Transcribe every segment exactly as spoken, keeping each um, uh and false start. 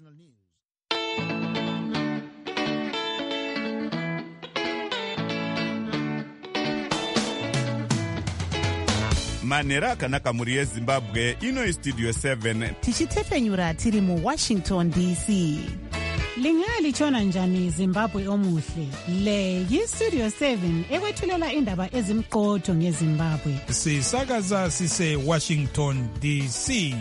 international news. manhero akanaka mhuri yezimbabwe. ino istudio seven tichitepfenyura tiri muwashington D C. lingalitshona njani Zimbabwe omuhle? Le yistudio seven ekwethulela indaba ezimqotho ngeZimbabwe. Sisakaza sise Washington D C.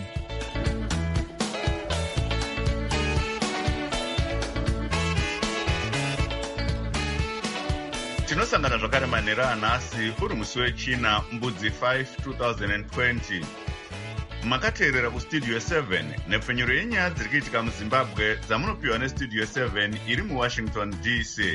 tinosangana zvakare manhero anhasi uri musi wechina mbudzi five twenty twenty. makateerera kustudio seven nepfenyuro yenyaya dziri kuitika muzimbabwe dzamunopiwa nestudio seven iri muwashington D C.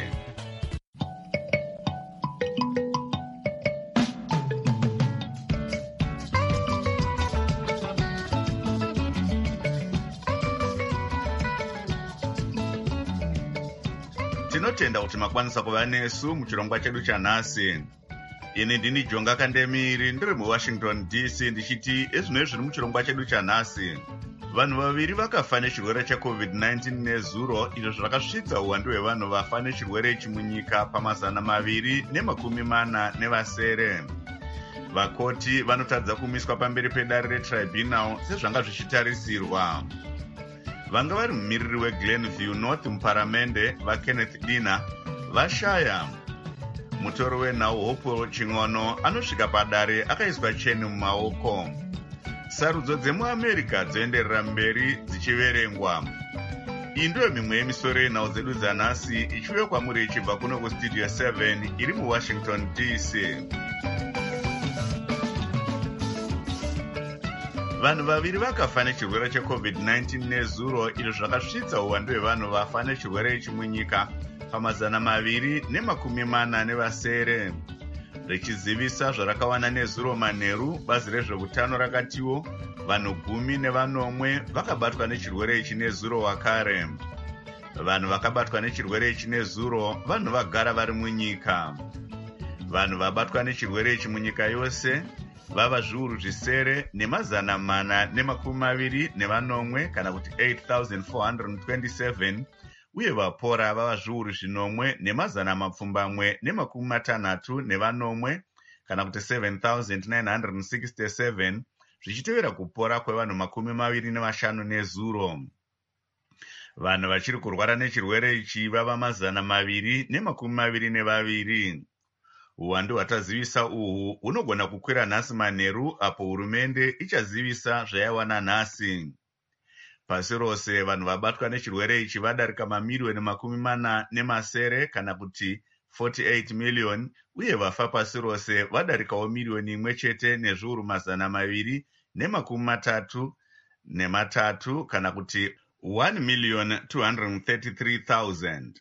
tinotenda kuti makwanisa kuva nesu muchirongwa chedu chanhasi. ini ndini Jonga Kandemiri ndiri muwashington D C ndichiti ezvinoi zviri muchirongwa chedu chanhasi. vanhu vaviri vakafa nechirwere checovid nineteen nezuro izvo zvakasvitsa uwandu hwevanhu vafa nechirwere ichi munyika pamazana maviri nemakumi mana nevasere. vakoti vanotadza kumiswa pamberi pedare retribunal sezvanga zvichitarisirwa. vanga vari mumiriri weGlenview North muparamende vaKenneth Dina vashaya. mutoro wenhau Hope Ching'ono anosvika padare akaiswa cheni mumaoko. sarudzo dzemuamerica dzoenderera mberi dzichiverengwa. iyi ndiyo mimwe yemisoro yenhau dzedu dzanhasi ichiuya kwamuri ichibva kuno kustudio seven iri muwashington D C. vanhu vaviri vakafa nechirwere checovid nineteen nezuro izvo zvakasvitsa uwandu hwevanhu vafa nechirwere ichi munyika pamazana maviri nemakumi mana nevasere. richizivisa zvarakawana nezuro manheru, bazi rezveutano rakatiwo vanhu gumi nevanomwe vakabatwa nechirwere ichi nezuro wakare. vanhu vakabatwa nechirwere ichi nezuro vanhu vagara vari munyika. vanhu vabatwa nechirwere ichi munyika yose vava zviuru zvisere nemazana mana nemakumi maviri nevanomwe kana kuti eight thousand four hundred twenty-seven uye vapora vava zviuru zvinomwe nemazana mapfumbamwe nemakumi matanhatu nevanomwe kana kuti seven thousand nine hundred sixty-seven zvichitevera kupora kwevanhu makumi maviri nevashanu nezuro. vanhu vachiri kurwara nechirwere ichi vava mazana maviri nemakumi maviri nevaviri. uwandu hwatazivisa uhu hunogona kukwira nhasi manheru apo hurumende ichazivisa zvayaiwana nhasi. pasi rose vanhu vabatwa nechirwere ichi vadarika mamiliyoni makumi mana nemasere kana kuti forty-eight million uye vafa pasi rose vadarikawo miliyoni imwe chete nezviuru mazana maviri nemakumi matatu nematatu kana kuti one million two hundred thirty-three thousand.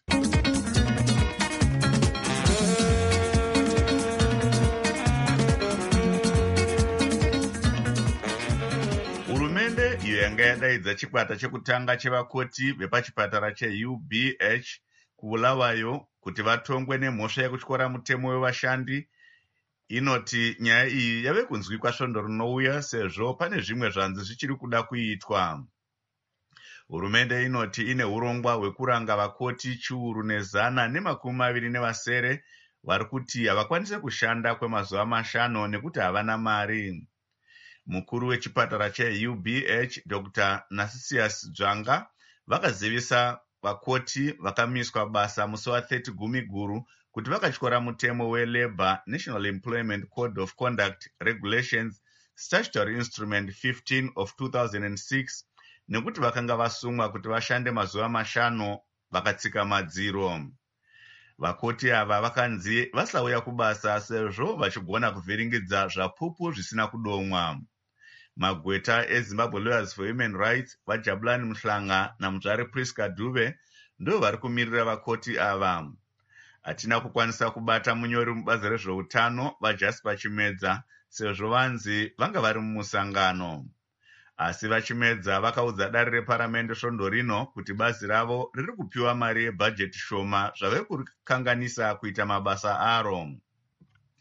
iyo yanga yadaidza chikwata chekutanga chevakoti vepachipatara cheU B H kuBulawayo kuti vatongwe nemhosva yekutyora mutemo wevashandi. inoti nyaya iyi yave kunzwikwa svondo rinouya sezvo pane zvimwe zvanzi zvichiri kuda kuitwa. hurumende inoti ine urongwa hwekuranga vakoti chiuru nezana nemakumi maviri nevasere vari kuti havakwanise kushanda kwemazuva mashanu nekuti havana mari. mukuru wechipatara cheU B H Doctor Narcissus Dzvanga vakazivisa vakoti vakamiswa basa musi wa-thirty Gumiguru kuti vakatyora mutemo weLabour National Employment Code of Conduct Regulations Statutory Instrument fifteen of two thousand six nekuti vakanga vasungwa kuti vashande mazuva mashanu vakatsika madziro. vakoti ava vakanzi vasauya kubasa sezvo vachigona kuvhiringidza zvapupu zvisina kudomwa. magweta eZimbabwe Lawyers for Human Rights vaJabulani Muhlanga namudzvari Priska Dube ndo vari kumirira vakoti ava. hatina kukwanisa kubata munyori mubazi rezveutano vaJasper Chimedza sezvo vanzi vanga vari mumusangano. asi vaChimedza vakaudza dare reparamende svondo rino kuti bazi ravo riri kupiwa mari yebhajeti shoma zvave kurikanganisa kuita mabasa aro.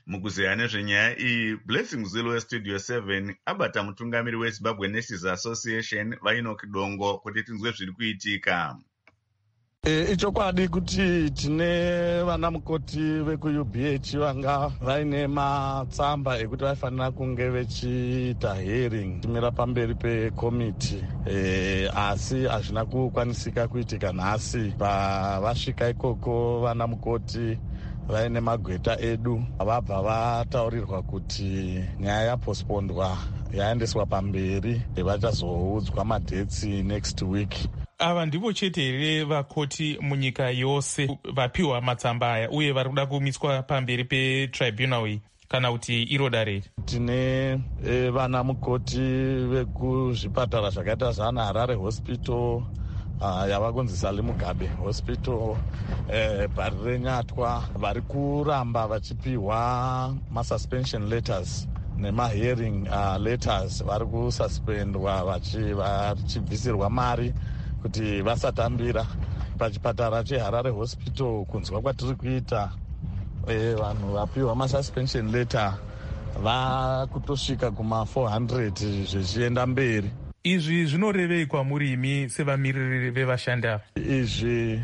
Mukuzeya nezvenyaya iyi, Blessing Zulu weStudio seven abata mutungamiri weZimbabwe Nurses Association vainoki Dongo kuti tinzwe zviri kuitika. E, ichokwadi kuti tine vana mukoti veku-U B H vanga vaine matsamba ekuti vaifanira kunge vechiita hearing timira pamberi pekomiti, e, asi hazvina kukwanisika kuitika nhasi. Pavasvika ikoko vana mukoti vaine magweta edu vabva vataurirwa kuti nyaya yapostpondwa yaendeswa pamberi, vachazoudzwa madetsi next week. Ava ndivo chete here vakoti munyika yose vapiwa matsamba aya uye vari kuda kumiswa pamberi petribunal iyi, kana kuti iro dare? Tine e, vana mukoti vekuzvipatara zvakaita zvana Harare Hospital, uh, yava kunzi Sali Mugabe Hospital, eh, Bhari reNyatwa, vari kuramba vachipiwa masuspension letters nemahearing uh, letters. Vari kususpendwa vachibvisirwa mari kuti vasatambira pachipatara cheHarare Hospital. Kunzwa kwatiri kuita, e, vanhu vapiwa masuspension letter vakutosvika kuma four hundred zvichienda mberi. Izvi zvinorevei kwamuri imi sevamiriri vevashandi ava? Izvi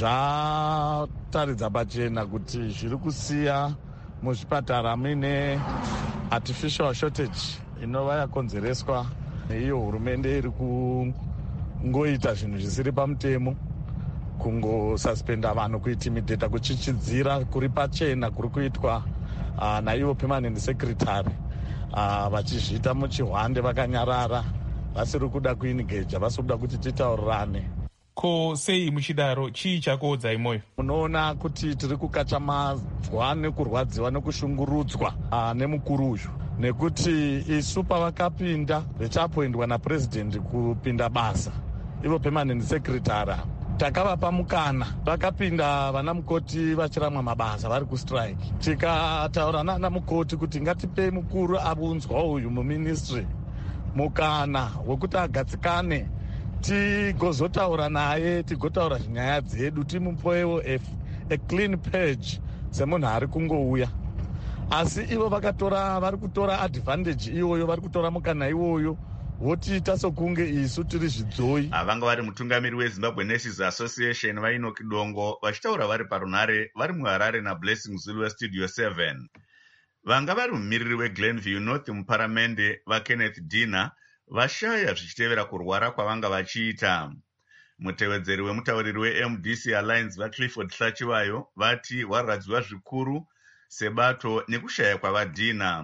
zvataridza pachena kuti zviri kusiya muzvipatara muine artificial shortage inova yakonzereswa neiyo hurumende iri kungoita zvinhu zvisiri pamutemo, kungosuspenda vanhu, kuitimidheta, kuchichidzira kuri pachena kuri kuitwa uh, naivo permanent secretary uh, vachizviita muchihwande vakanyarara, vasiri kuda kuingeja, vasiri kuda kuti titaurirane. Ko sei muchidaro, chii chakuodzai moyo? Munoona kuti tiri kukachamadzwa nekurwadziwa nekushungurudzwa uh, nemukuru uyu, nekuti isu pavakapinda vechapoindwa napresident kupinda basa, ivo permanent secretary, takavapa mukana, vakapinda vana mukoti vachiramwa mabasa vari kustrike. Tikataura nana mukoti kuti ngatipei mukuru abunzwa uyu muministry mukana wekuti agadzikane, tigozotaura naye, tigotaura nyaya dzedu, timupoewo a clean page semunhu ari kungouya. Asi ivo vakatora, vari kutora advantage iyoyo, vari kutora mukana iwoyo, votiita sokunge isu tiri zvidzoi. Vanga vari mutungamiri weZimbabwe Nurses Association vainoki Dongo vachitaura vari parunare vari muHarare naBlessing Zulu weStudio seven. Vanga vari mumiriri weGlenview North muparamende vaKenneth Dina vashaya zvichitevera kurwara kwavanga vachiita. Mutevedzeri wemutauriri weM D C Alliance vaClifford Hlachivayo vati warwadziwa zvikuru sebato nekushaya kwavadhina.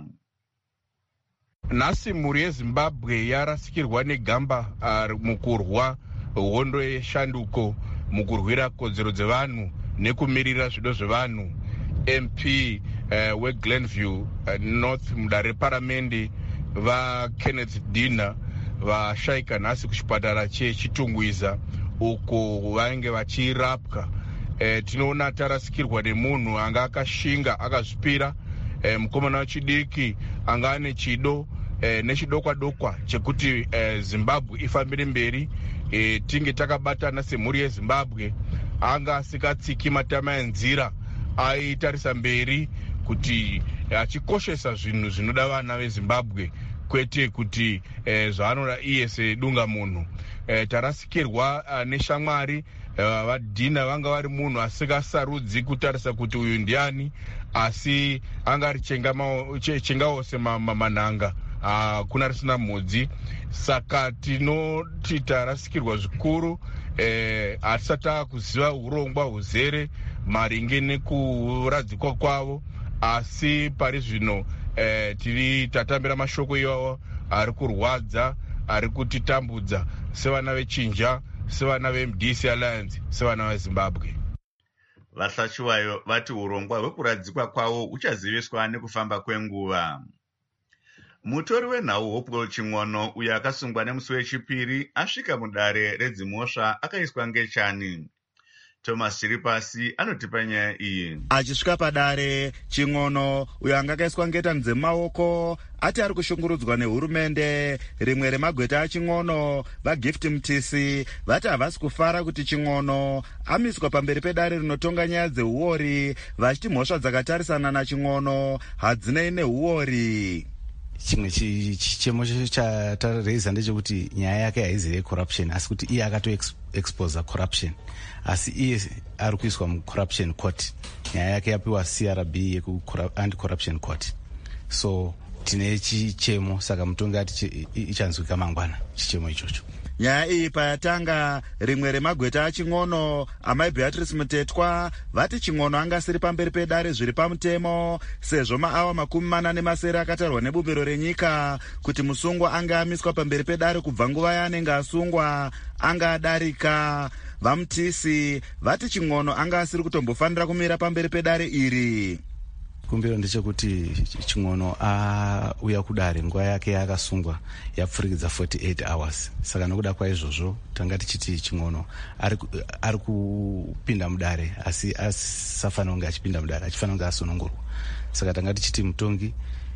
Nhasi mhuri yeZimbabwe yarasikirwa negamba uh, mukurwa hondo yeshanduko, mukurwira kodzero dzevanhu nekumirira zvido zvevanhu. M P uh, weGlenview uh, North mudare reparamende vaKenneth Dina vashayika nhasi kuchipatara chechitungwiza uko vainge vachirapwa. E, tinoona tarasikirwa nemunhu anga akashinga akazvipira, e, mukomana wechidiki anga ane chido e, nechidokwa dokwa chekuti e, Zimbabwe ifambire mberi, e, tinge takabatana semhuri yeZimbabwe. Anga asikatsiki matama enzira, aitarisa mberi kuti achikoshesa zvinhu zvinoda vana veZimbabwe, kwete kuti e, zvaanoda iye sedunga munhu. E, tarasikirwa uh, neshamwari uh, vadhina vanga vari munhu asikasarudzi kutarisa kuti uyu ndiani, asi anga ari chenga ose manhanga, uh, kuna risina mhodzi. Saka tinoti tarasikirwa zvikuru, eh, hatisati kuziva urongwa huzere maringe nekuradzikwa kwavo, asi pari zvino eh, tiri tatambira mashoko iwawo ari kurwadza, ari kutitambudza sevana vechinja, sevana veM D C Alliance, sevana veZimbabwe. Vahlachivayo vati urongwa hwekuradzikwa kwavo uchaziviswa nekufamba kwenguva. Mutori wenhau Hopewell Ching'ono uyo akasungwa nemusi wechipiri asvika mudare redzimhosva akaiswa ngechani. Thomas Chiripasi anotipa nyaya iyi. Achisvika padare, Ching'ono uyo anga akaiswa ngetani dzemaoko ati ari kushungurudzwa nehurumende. Rimwe remagweta aChing'ono, vaGift Mtisi, vati havasi kufara kuti Ching'ono amiswa pamberi pedare rinotonga nyaya dzeuori, vachiti mhosva dzakatarisana naChing'ono hadzinei neuori. Chimwe chichemo chatareza ndechekuti nyaya yake haizi yecorruption asi kuti iye akatoexposa corruption, asi iye ari kuiswa mucorruption court. Nyaya yake yapiwa C R B yeku-anti-corruption court. So tine chichemo, saka mutongi ati ichanzwika mangwana chichemo ichocho. Nyaya iyi payatanga, rimwe remagweta aChing'ono, amai Beatrice Mutetwa, vati Ching'ono angasiri pamberi pedare zviri pamutemo, sezvo maawa makumi mana nemasere akatarwa nebumbiro renyika kuti musungwa anga amiswa pamberi pedare kubva nguva yaanenge asungwa anga adarika. VaMtisi vati Ching'ono anga asiri kutombofanira kumira pamberi pedare iri. Kumbiro ndechekuti Ching'ono auya kudare nguva yake yakasungwa yapfurikidza forty-eight hours. Saka nokuda kwaizvozvo tanga tichiti Ching'ono ari ari kupinda mudare asi asafanira kunge achipinda mudare, achifanira kunge asunungurwa. Saka tanga tichiti mutongi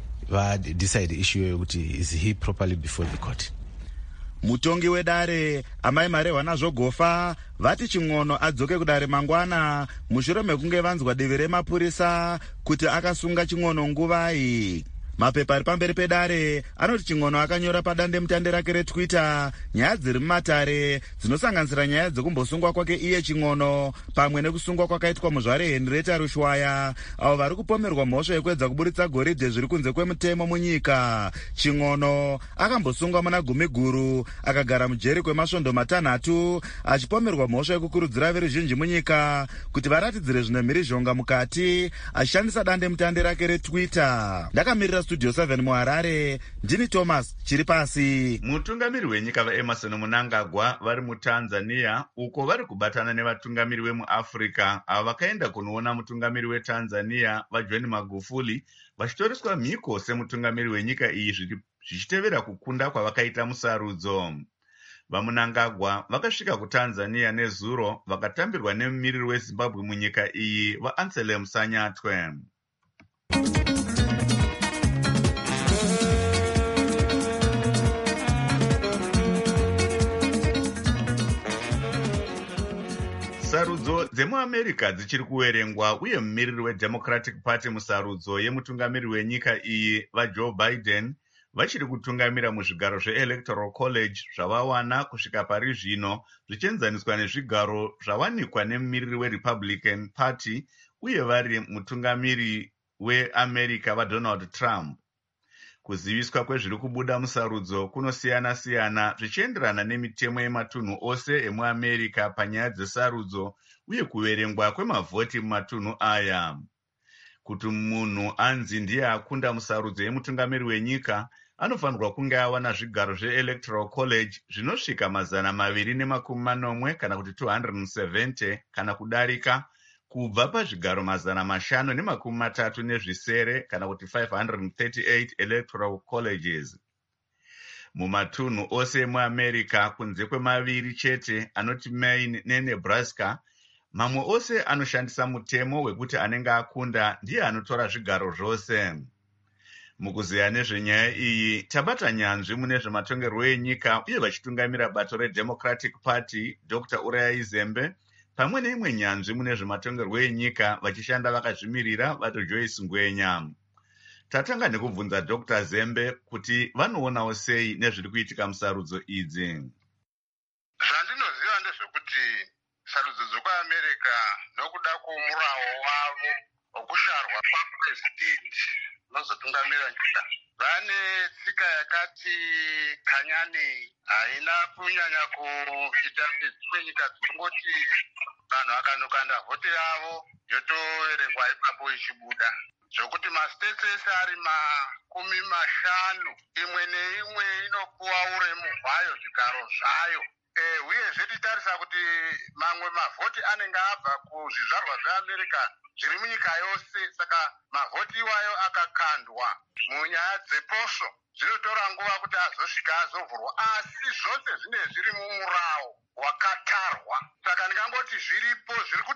va decide issue yokuti is he properly before the court. Mutongi wedare amai Marehwa Nazvogofa vati Ching'ono adzoke kudare mangwana mushure mekunge vanzwa divi remapurisa kuti akasunga Ching'ono nguvai. Mapepa ari pamberi pedare anoti Ching'ono akanyora padande mutande rake reTwitter nyaya dziri mumatare dzinosanganisira nyaya dzekumbosungwa kwake iye Ching'ono pamwe nekusungwa kwakaitwa muzvare Henrietta Rushwaya, avo vari kupomerwa mhosva yekuedza kuburitsa goridhe zviri kunze kwemutemo munyika. Ching'ono akambosungwa muna gumi guru akagara mujeri kwemasvondo matanhatu achipomerwa mhosva yekukurudzira veruzhinji munyika kuti varatidzire zvine mhirizhonga mukati achishandisa dande mutande rake reTwitter. Ndakamirira Studio seven muHarare, ndini Thomas Chiripasi. Mutungamiri wenyika vaEmerson Mnangagwa vari muTanzania uko vari kubatana nevatungamiri vemuAfrica avo vakaenda kunoona mutungamiri weTanzania vaJohn Magufuli vachitoriswa mhiko semutungamiri wenyika iyi zvichitevera kukunda kwavakaita musarudzo. VaMnangagwa vakasvika kuTanzania nezuro vakatambirwa nemumiriri weZimbabwe munyika iyi vaAnselm Sanyatwe. Sarudzo dzemuAmerica dzichiri kuverengwa uye mumiriri weDemocratic Party musarudzo yemutungamiri wenyika iyi vaJoe Biden vachiri kutungamira muzvigaro zveElectoral College zvavawana kusvika pari zvino zvichienzaniswa nezvigaro zvawanikwa nemumiriri weRepublican Party uye vari mutungamiri weAmerica vaDonald Trump. Kuziviswa kwezviri kubuda musarudzo kunosiyana-siyana zvichienderana nemitemo yematunhu ose emuAmerica panyaya dzesarudzo uye kuverengwa kwemavhoti mumatunhu aya. Kuti munhu anzi ndiye akunda musarudzo yemutungamiri wenyika, anofanirwa kunge awana zvigaro zveElectoral College zvinosvika mazana maviri nemakumi manomwe kana kuti two hundred seventy kana kudarika, kubva pazvigaro mazana mashanu nemakumi matatu nezvisere kana kuti five hundred thirty-eight electoral colleges. Mumatunhu ose muAmerica kunze kwemaviri chete anoti Maine neNebraska, mamwe ose anoshandisa mutemo wekuti anenge akunda ndiye anotora zvigaro zvose. Mukuziya nezvenyaya iyi tabata nyanzvi mune zvematongerwo enyika uye vachitungamira bato reDemocratic Party Doctor Uriah Zembe pamwe neimwe nyanzvi mune zvematongerwo enyika vachishanda vakazvimirira vato Joyce Ngwenya. Tatanga nekubvunza Doctor Zembe kuti vanoonawo sei nezviri kuitika musarudzo idzi. Zvandinoziva ndezvekuti sarudzo dzekuAmerica nokuda kwomurawo wavo wokusharwa kwapurezidendi nozotungamira nyika vane tsika yakati kanyanei, haina kunyanya kuita dzimwe nyika dzinongoti vanhu vakanokanda vhoti yavo yotoverengwa ipapo ichibuda, zvokuti masiteti ese ari makumi mashanu imwe neimwe inopuwa uremu hwayo zvigaro zvayo. E, uyezve titarisa kuti mamwe mavhoti anenge abva kuzvizvarwa zveAmerica zviri munyika yose, saka mavhoti iwayo akakandwa munyaya dzeposvo zvinotora nguva kuti azosvika azovhurwa, asi zvose zvine zviri mumurawo wakatarwa. Saka ndingangoti zviripo zviri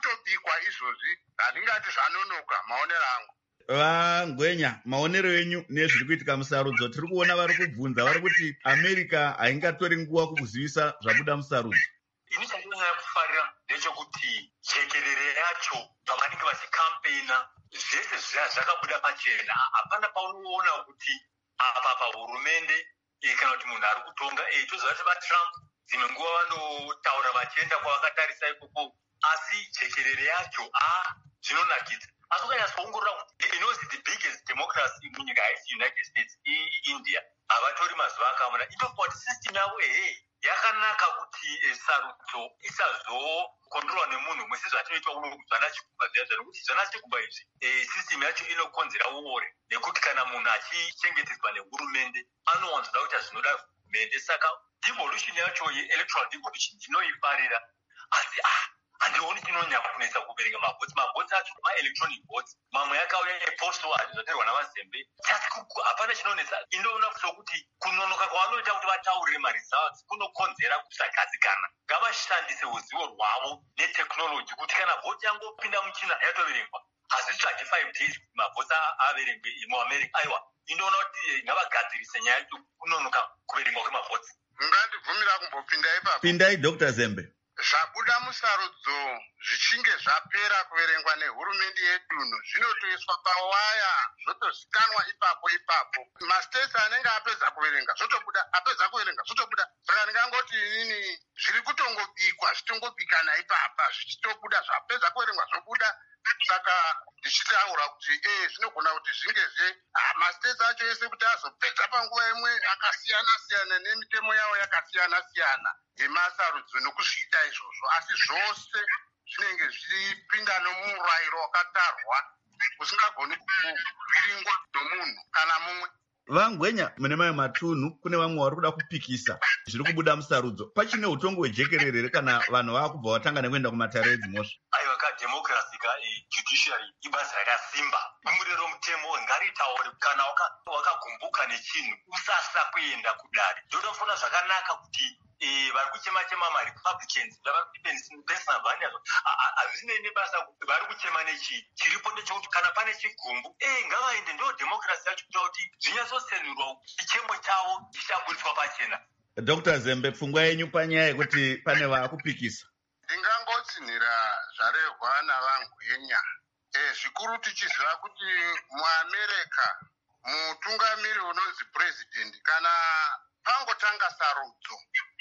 izvozvi handingati zvanonoka maonero angu. Vangwenya, maonero enyu nezviri kuitika musarudzo, tiri kuona vari kubvunza vari kuti America haingatori nguva kukuzivisa zvabuda musarudzo. Ini chandinonyanya kufarira ndechekuti jekerere yacho pavanenge vachikampena zvese zviya zvakabuda pachena. Hapana paunoona kuti apa pahurumende kana kuti munhu ari kutonga toziva kuti vaTrump dzimwe nguva vanotaura vachienda kwavakatarisa ikoko, asi jekerere yacho a zvinonakidza. Asi ukanyatsoongorora kuti inozi the biggest democracy munyika haisi United States, India, havatori mazuva akamona. Itokuwa kuti system yavo ehe yakanaka kuti sarudzo isazokondorwa nemunhu umwe sezvatinoitwa kuno kuzvana chikumba zviya zviya, nokuti zvana chikumba izvi system yacho inokonzera uore, nekuti kana munhu achichengetedzwa nehurumende anowanzoda kuita zvinoda hurumende. Saka devolution yacho ye-electoral devolution ndinoifarira, asi ah handioni chinonyanya kunetsa kuverenga mavhotsi. Mavhotsi acho ma-electronic votes mamwe yakauya epostal azvizoterwa navazembe. Hapana chinonetsa. Indoona sokuti kunonoka kwavanoita kuti vataurire maresults kunokonzera kusagadzikana. Ngavashandise ruzivo rwavo netekinoloji kuti kana vhoti yangopinda muchina yatoverengwa hazvisi twenty-five days kuti mavhotsi averengwe muamerica. Aiwa, indoona kuti ngavagadzirise nyaya yacho kunonoka kuverengwa kwemavhotsi. Ngandibvumira kumbopinda ipapo. Pindai Doctor Zembe. Zvabuda musarudzo zvichinge zvapera kuverengwa nehurumende yedunhu zvinotoiswa pawaya zvotozikanwa ipapo ipapo. Mastates anenge apedza kuverenga zvotobuda, apedza kuverenga zvotobuda. Saka ndingangoti inini zviri kutongobikwa zvitongobikana ipapa zvichitobuda, zvapedza kuverengwa zvobuda. Saka ndichitaura kuti eh zvinogona kuti zvingezve mastates acho ese kuti azopedza panguva imwe akasiyana siyana nemitemo yawo yakasiyana siyana yemasarudzo nokuzviita izvozvo, asi zvose zvinenge zviripinda nomurayiro wakatarwa usingagoni kuringwa nomunhu kana mumwe. Vangwenya, mune mamwe matunhu kune vamwe vari kuda kupikisa zviri kubuda musarudzo. Pachine utongo hwejekerere kana vanhu vakubva vatanga nekuenda kumatare edzimhosva. Aiwa, kadhemokirasi kajudiciary ibasa rakasimba. Murero mutemo ngaritaure kana wakagumbuka nechinhu usasa kuenda kudare. Ndotofuna zvakanaka kuti vari kuchema-chema marepublicans vari kuti Pennsylvania hazvinei nebasa vari kuchema nechii. Chiripo ndechekuti kana pane chigumbu ngavaende, ndo dhemokirasi yacho kuita kuti zvinyatsosenurwa chichemo chavo chichaburiswa pachena. Doctor Zembe, pfungwa yenyu panyaya yekuti pane vakupikisa? Ndingangotsinhira zvarehwa navangwenya. Zvikuru tichiziva kuti muAmerica mutungamiri unonzi president kana pangotanga sarudzo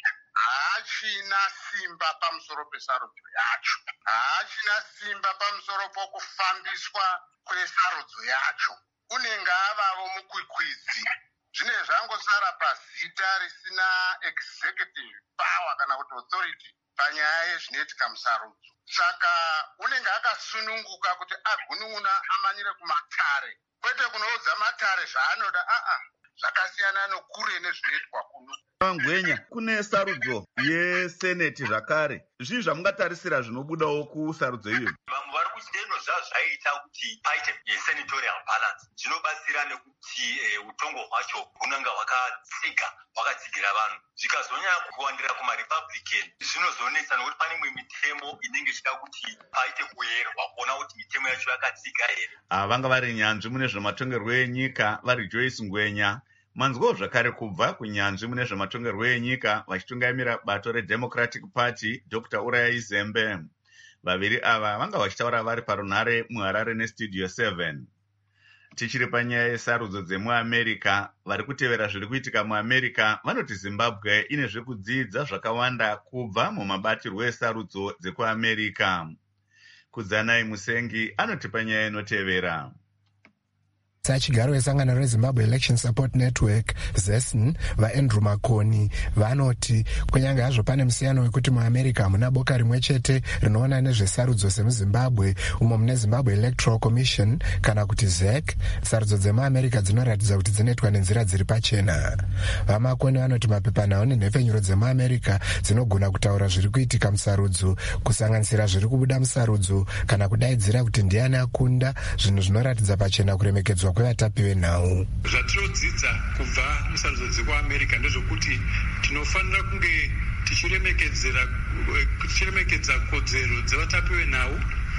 haachina simba pamusoro pesarudzo yacho, haachina simba pamusoro pokufambiswa kwesarudzo yacho. Unenge avavo mukwikwidzi, zvine zvangosara pazita risina executive power kana kuti authority panyaya yezvinoitika musarudzo. Saka unenge akasununguka kuti agunun'una amanyire kumatare, kwete kunoudza matare zvaanoda. aa zvakasiyana nokure nezvinoitwa kuno. Vangwenya, kune sarudzo yeseneti zvakare. Zvii zvamungatarisira zvinobudawo kusarudzo iyo? Vamwe vari kuchideno zvazvaita kuti paite senatorial balance, zvinobatsira nekuti utongo hwacho hunenge hwakatsiga hwakatsigira vanhu. Zvikazonyanya kuwandira kumarepublican zvinozonetsa nekuti pane imwe mitemo inenge ichida kuti paite kuyerwa kuona kuti mitemo yacho yakatsiga here. Vanga vari nyanzvi mune zvematongerwo enyika vari Joyce Ngwenya. Manzwawo zvakare kubva kunyanzvi mune zvematongerwo enyika vachitungamira bato reDemocratic Party Doctor Uraya Zembe. Vaviri ava vanga vachitaura vari parunhare muHarare neStudio seven. Tichiri panyaya yesarudzo dzemuAmerica, vari kutevera zviri kuitika muAmerica vanoti Zimbabwe ine zvekudzidza zvakawanda kubva mumabatirwo esarudzo dzekuAmerica. Kudzanai Musengi anoti panyaya inotevera. Sachigaro wesangano reZimbabwe Election Support Network ZESN vaAndrew Makoni vanoti kunyange hazvo pane musiyano wekuti muAmerica muna boka rimwe chete rinoona nezvesarudzo semuZimbabwe umo mune Zimbabwe Electoral Commission kana kuti Z E C, sarudzo dzemuAmerica dzinoratidza kuti dzinoitwa nenzira dziri pachena. VaMakoni vanoti mapepanhau nenhepfenyuro dzemuAmerica dzinogona kutaura zviri kuitika musarudzo, kusanganisira zviri kubuda musarudzo kana kudaidzira kuti ndiani akunda, zvinhu zvinoratidza pachena kuremekedzwa kwevatapi venhau. Zvatinodzidza kubva musarudzo dzekuAmerica ndezvokuti tinofanira kunge tichiremekedzera tichiremekedza kodzero dzevatapi venhau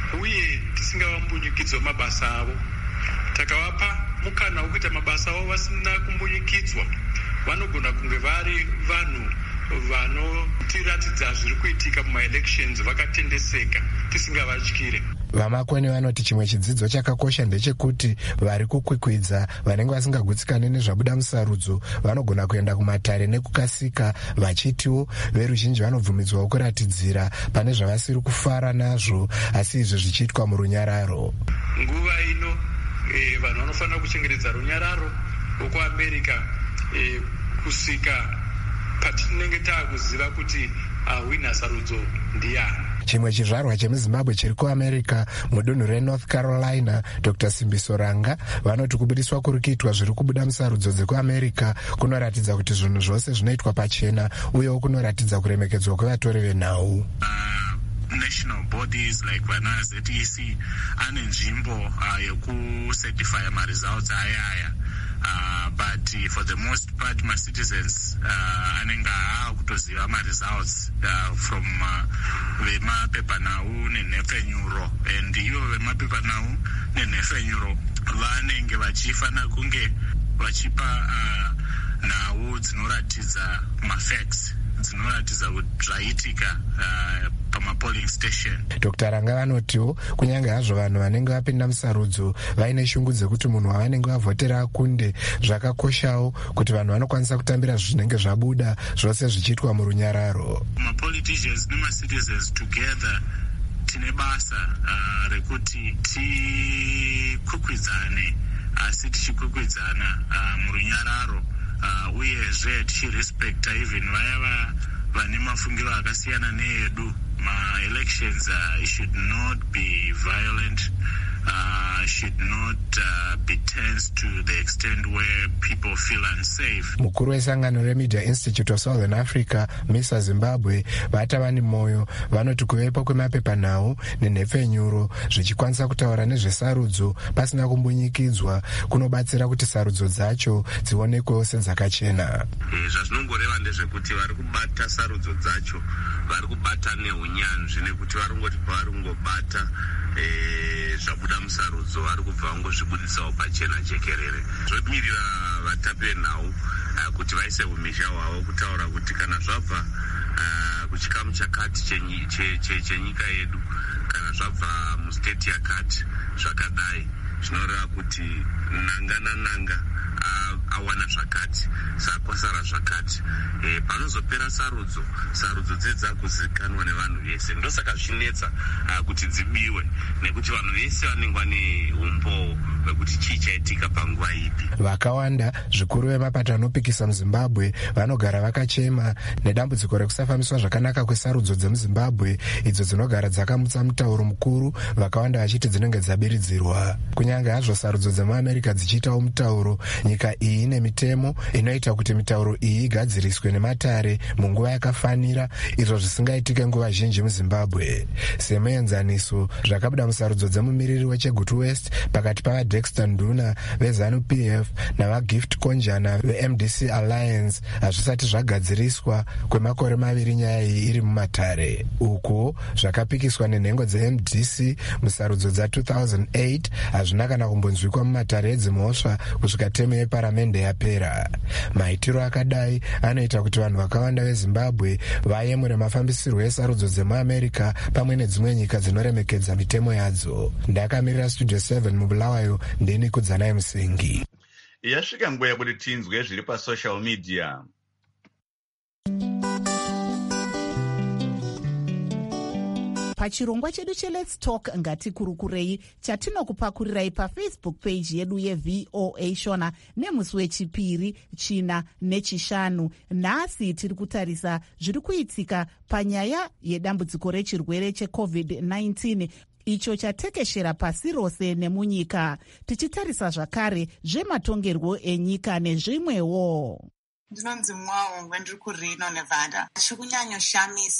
uye tisingavambunyikidzwa mabasa avo. Takavapa mukana wekuita mabasa avo vasina kumbunyikidzwa, vanogona kunge vari vanhu vanotiratidza zviri kuitika mumaelections vakatendeseka tisingavatyire. Vamakweni vanoti chimwe chidzidzo chakakosha ndechekuti vari kukwikwidza vanenge vasingagutsikane nezvabuda musarudzo vanogona kuenda kumatare nekukasika, vachitiwo veruzhinji vanobvumidzwawo kuratidzira pane zvavasiri kufara nazvo, asi izvi zvichiitwa murunyararo. Nguva ino e, vanhu vanofanira kuchengetedza runyararo rwokuamerica e, kusvika patinenge taakuziva kuti ahwina sarudzo ndiani. Chimwe chizvarwa chemuzimbabwe chiri kuamerica mudunhu renorth carolina, Dr Simbiso Ranga, vanoti kubudiswa kuri kuitwa zviri kubuda musarudzo dzekuamerica kunoratidza kuti zvinhu zvose zvinoitwa pachena uyewo kunoratidza kuremekedzwa kwevatori venhau. National bodies like vana Z E C ane nzvimbo uh, yekucertify ma-results aya aya. Uh, but uh, for the most part my citizens uh, anenge aakutoziva ma-results uh, from uh, vemapepanhau nenhefenyuro, and ivo vemapepanhau nenhefenyuro vanenge vachifanira kunge vachipa uh, nhau dzinoratidza mafacts dzinoratidza kuti zvaitika uh, pamapolling station. Dr Ranga vanotiwo kunyange hazvo vanhu vanenge vapinda musarudzo vaine shungu dzekuti munhu wavanenge vavhotera akunde, zvakakoshawo kuti vanhu vanokwanisa kutambira zvinenge zvabuda zvose zvichiitwa murunyararo. Mapoliticians nemacitizens together tine basa uh, rekuti tikwikwidzane, asi tichikwikwidzana uh, murunyararo uh, uyezve tichirespekta even vaya vane mafungiro akasiyana needu. Ma-elections uh, should not be violent, uh, should not uh, be tense to the extent where people feel unsafe. Mukuru wesangano reMedia Institute of Southern Africa, Misa Zimbabwe, vata vane moyo vanoti kuvepo kwemapepanhau nenhefenyuro zvichikwanisa kutaura nezvesarudzo pasina kumbunyikidzwa kunobatsira kuti sarudzo dzacho dzionekwewo sedzakachena. Zvazvinongoreva ndezvekuti vari kubata sarudzo dzacho vari kubata neunyanzvi, nekuti vari kungoti pavari kungobata zvabuda musarudzo vari kubva vangozvibuditsawo pachena jekerere. Zvomirira vatapi venhau kuti vaise umhizha hwavo kutaura kuti kana zvabva kuchikamu chakati chenyika yedu, kana zvabva musteti yakati zvakadai, zvinoreva kuti nanga nananga awana zvakati, sakwasara zvakati. E, panozopera sarudzo, sarudzo dzedzakuzikanwa nevanhu vese. Ndosaka zvinetsa uh, kuti dzibiwe, nekuti vanhu vese vanenge vane umbo hwekuti chii chaitika panguva ipi. Vakawanda zvikuru vemapato anopikisa muZimbabwe vanogara vakachema nedambudziko rekusafambiswa zvakanaka kwesarudzo dzemuZimbabwe, idzo dzinogara dzakamutsa mutauro mukuru, vakawanda vachiti dzinenge dzabiridzirwa. Kunyange hazvo sarudzo dzemuAmerica dzichiitawo mutauro, nyika iyi ine mitemo inoita kuti mitauro iyi igadziriswe nematare munguva yakafanira, izvo zvisingaitike nguva zhinji muZimbabwe. Semuenzaniso, zvakabuda musarudzo dzemumiriri weChegutu West pakati pavaDexter Nduna veZanu P F navaGift Konjana veM D C Alliance hazvisati zvagadziriswa kwemakore maviri nyaya iyi iri mumatare. Uku zvakapikiswa nenhengo dzeM D C musarudzo dza two thousand eight hazvina kana kumbonzwikwa mumatare edzimhosva kusvika temu yeparamende yapera. Maitiro akadai anoita kuti vanhu vakawanda veZimbabwe vayemure mafambisirwo esarudzo dzemuAmerica pamwe nedzimwe nyika dzinoremekedza mitemo yadzo. Ndakamirira Studio seven mubulawayo, ndini Kudzanai Musengi. Yasvika nguva yekuti tinzwe zviri pasocial media. Pachirongwa chedu cheLet's Talk ngatikurukurei chatinokupakurirai paFacebook page yedu yeV O A Shona nemusi wechipiri, china nechishanu. Nhasi tiri kutarisa zviri kuitika panyaya yedambudziko rechirwere cheCovid nineteen icho chatekeshera pasi rose nemunyika, tichitarisa zvakare zvematongerwo enyika nezvimwewo. Ndinonzi Mwaungwe, ndiri kuReno, Nevada. Chikunyanyoshamisa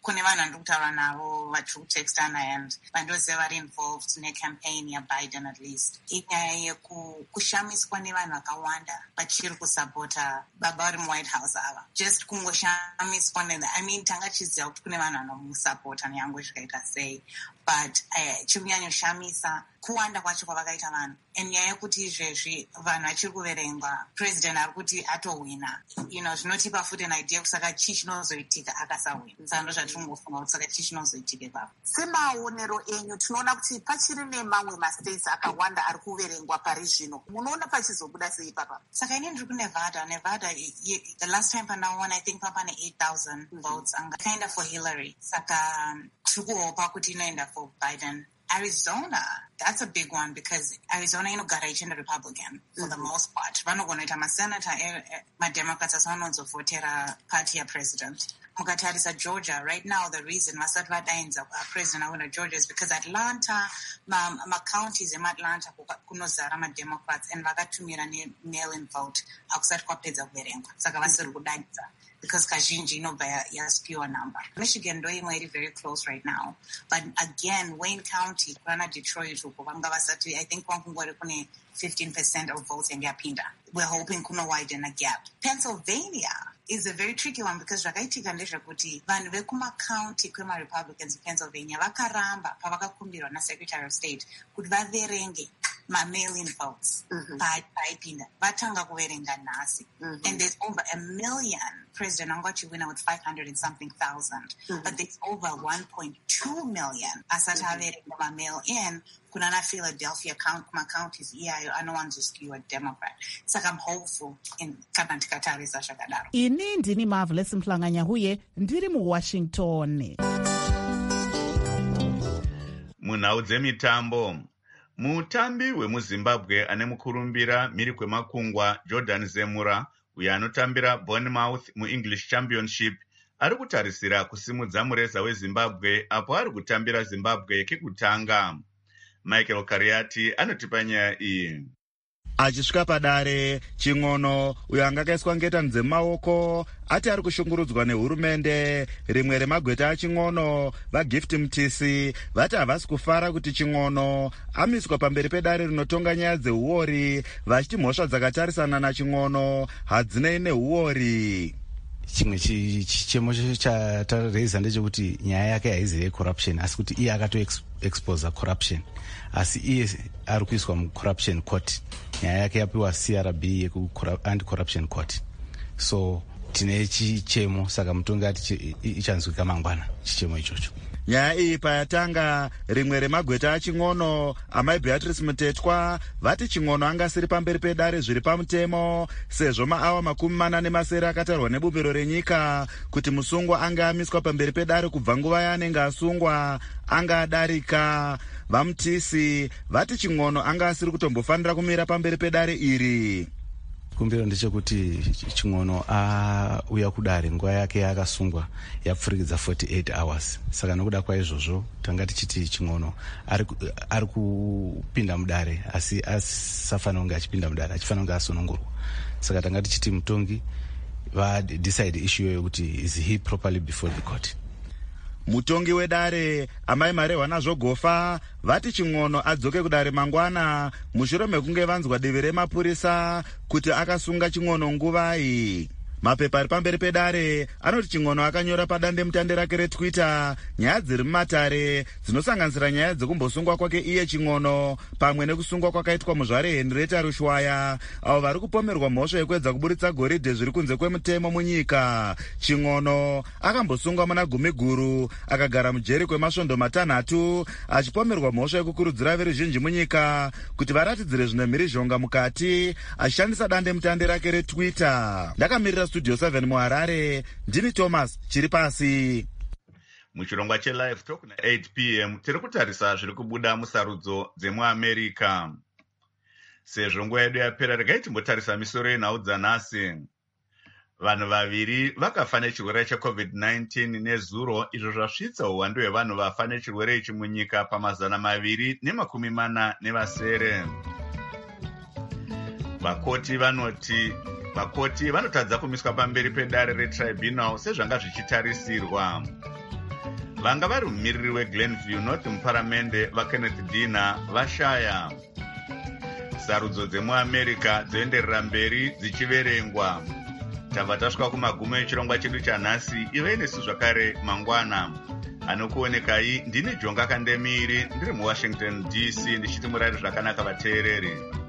kune vanhu vandiri kutaura navo vatiri kutextana and vandoziva vari involved necampaign yaBiden at least inyaya yekushamiswa nevanhu vakawanda vachiri kusapota baba vari muwhite house ava just kungoshamiswa I mean tanga chiziva kuti kune vanhu vanomusapota neyange zvikaita sei but uh, chiri kunyanyoshamisa kuwanda kwacho kwavakaita vanhu and nyaya yekuti izvezvi vanhu vachiri kuverengwa president ari kuti atohwina you know zvinotipa futi an idea kusaka chii chinozoitika akasahwina saka ndo zvatiri kungofunga kuti saka chii chinozoitika ipapo. Semaonero enyu tinoona kuti pachiri nemamwe mastates akawanda ari kuverengwa pari zvino munoona pachizobuda sei ipapa? Saka ini ndiri kunevada nevada the last time panaona I think papane eight thousand votes anga kind of for Hillary saka tiri kuhopa kuti inoenda for Biden. Arizona, that's a big one because Arizona inogara ichienda Republican for mm-hmm. the most part. Vanogonoita masenator mademocrats asi vanonzovhotera party yapresident. Mukatarisa Georgia, right now the reason vasati vadainza president awina Georgia is because Atlanta, ma-counties ema-Atlanta kunozara mademocrats and vakatumira ne-mail-in vote hakusati kwapedza kuverengwa. Saka vasiri kudainza. Because kazhinji inobva yaspiwa number. Michigan ndo imwe iri very close right now. But again, Wayne County, kuna Detroit uko, vanga vasati, I think kwankungwari kune fifteen percent of votes and yapinda. We're hoping kuna widen a gap. Pennsylvania is a very tricky one because zvakaitika ndezvekuti vanhu vekuma county kwema Republicans Pennsylvania vakaramba pavakakumbirwa na Secretary of State kuti vaverenge ma-mail-in votes mm-hmm. paipinda vatanga kuverenga nhasi mm-hmm. and there's over a million president angachivina with five hundred and something thousand mm-hmm. but there's over one point two million asati mm-hmm. averenga ma-mail-in kuna na Philadelphia kuma-counties iyayo anowanzoskiwa Democrat saka I'm hopeful in kana tikatarisa zvakadaro. Ini ndini Marvelous Mhlanganya huye ndiri muWashington. Munhau dzemitambo. Mutambi wemuZimbabwe ane mukurumbira mhiri kwemakungwa Jordan Zemura uyo anotambira Bournemouth muEnglish Championship ari kutarisira kusimudza mureza weZimbabwe apo ari kutambira Zimbabwe kekutanga. Michael Kariati anotipa nyaya iyi. Achisvika padare ching'ono uyo anga akaiswa ngetani dzemaoko ati ari kushungurudzwa nehurumende. Rimwe remagweta aching'ono vaGift Mtisi vati havasi kufara kuti ching'ono amiswa pamberi pedare rinotonga nyaya dzeuori vachiti mhosva dzakatarisana naching'ono hadzinei neuori. Chimwe chichemo chatareza ndechekuti nyaya yake haizi yecorruption asi kuti iye akatoexpose corruption asi iye ari kuiswa mucorruption court. Nyaya yake yapiwa C R B yeku-anti-corruption court. So tine chichemo saka mutongi ati ichanzwika mangwana chichemo ichocho. Nyaya iyi payatanga rimwe remagweta aching'ono amai Beatrice Mutetwa vati ching'ono angasiri pamberi pedare zviri pamutemo sezvo maawa makumi mana nemasere akatarwa nebumbiro renyika kuti musungwa anga amiswa pamberi pedare kubva nguva yaanenge asungwa anga adarika. VaMutisi vati ching'ono anga asiri kutombofanira kumira pamberi pedare iri. Kumbiro ndechekuti ching'ono auya kudare nguva yake yakasungwa yapfurikidza forty-eight hours saka nokuda kwaizvozvo tanga tichiti ching'ono ari ari kupinda mudare asi asafanira kunge achipinda mudare achifanira kunge asunungurwa saka tanga tichiti mutongi vadecide issue yokuti is he properly before the court. Mutongi wedare amai Marehwa Nazvogofa vati ching'ono adzoke kudare mangwana mushure mekunge vanzwa divi remapurisa kuti akasunga ching'ono nguvai. Mapepa ari pamberi pedare anoti ching'ono akanyora padande mutande rake reTwitter nyaya dziri mumatare dzinosanganisira nyaya dzekumbosungwa kwake iye ching'ono pamwe nekusungwa kwakaitwa muzvare Henrietta Rushwaya avo vari kupomerwa mhosva yekuedza kuburitsa goridhe zviri kunze kwemutemo munyika. Ching'ono akambosungwa muna gumi guru akagara mujeri kwemasvondo matanhatu achipomerwa mhosva yekukurudzira veruzhinji munyika kuti varatidzire zvine mhirizhonga mukati achishandisa dande mutande rake reTwitter. Ndakamirira Studio seven muHarare, ndini Thomas Chiripasi. Muchirongwa cheLive Talk na eight p m tiri kutarisa zviri kubuda musarudzo dzemuAmerica. Sezvo nguva yedu yapera regai timbotarisa misoro yenhau dzanhasi. Vanhu vaviri vakafa nechirwere cheCovid nineteen nezuro izvo zvasvitsa uwandu hwevanhu vafa nechirwere ichi munyika pamazana maviri nemakumi mana nevasere. Vakoti vanoti Vakoti vanotadza kumiswa pamberi pedare retribunal sezvanga zvichitarisirwa. vanga vari mumiriri weglenview north muparamende vakenneth dina vashaya. Sarudzo dzemuamerica dzoenderera mberi dzichiverengwa. Tabva tasvika kumagumo echirongwa chedu chanhasi. Ive nesu zvakare mangwana. Anokuonekai ndini Jonga Kandemiri ndiri muWashington D C ndichiti murari zvakanaka vateereri.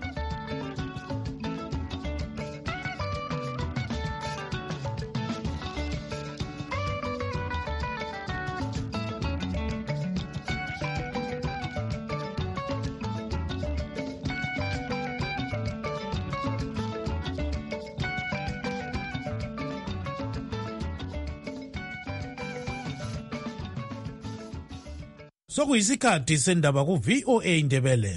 Sokuyisikhathi sendaba ku V O A Ndebele.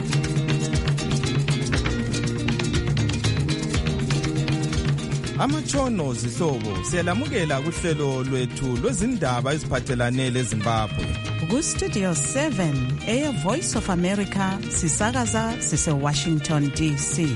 Amatshono zihlobo siyalamukela kuhlelo lwethu lwezindaba eziphathelane leZimbabwe. Ku Studio seven e Voice of America sisakaza sise Washington D C.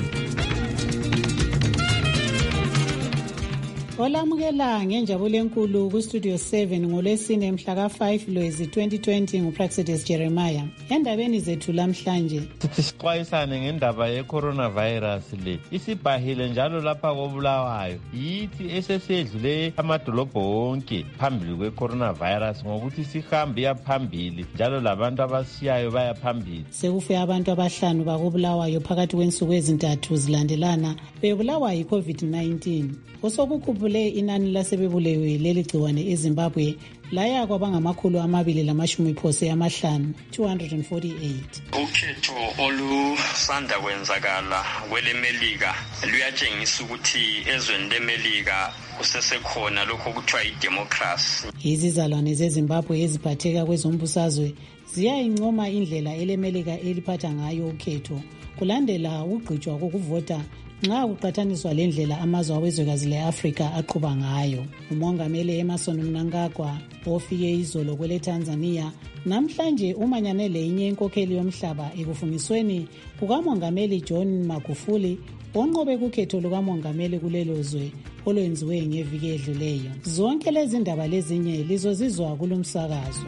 Olamukela ngenjabulo enkulu ku Studio seven ngolwesine mhla ka five Lwezi twenty twenty nguPraxidis Jeremiah. Endabeni zethu lamhlanje sithi sixwayisane ngendaba ye coronavirus le. Isibhahile njalo lapha koBulawayo. Yithi esesedlule amadolobho onke phambili kwe coronavirus ngokuthi sihambe yaphambili njalo labantu abasiyayo baya phambili. Sekufe abantu abahlanu bakoBulawayo phakathi kwensuku ezintathu zilandelana bebulawa yi COVID nineteen. Osokukhuphule inani lasebebulewe leli gciwane eZimbabwe laya kwabangamakhulu amabili lamashumi phose amahlanu two hundred forty-eight. Ukhetho olusanda kwenzakala kwelemelika luyatshengisa ukuthi ezweni lemelika kusesekhona lokho kuthiwa idemocracy. Izizalwane zeZimbabwe eziphatheka kwezombusazwe ziyayincoma indlela elemelika eliphatha ngayo ukhetho kulandela ukugqitshwa kokuvota nxa kuqathaniswa lendlela amazwe awezwekazi le-Afrika aqhuba ngayo. Umongameli Emmerson Mnangagwa ofike izolo kwele Tanzania namhlanje umanyane lenye inkokheli yomhlaba ekufungisweni kukamongameli John Magufuli onqobe kukhetho lukamongameli kulelo zwe olwenziwe ngeviki edluleyo. Zonke lezi ndaba lezinye lizozizwa kulumsakazo.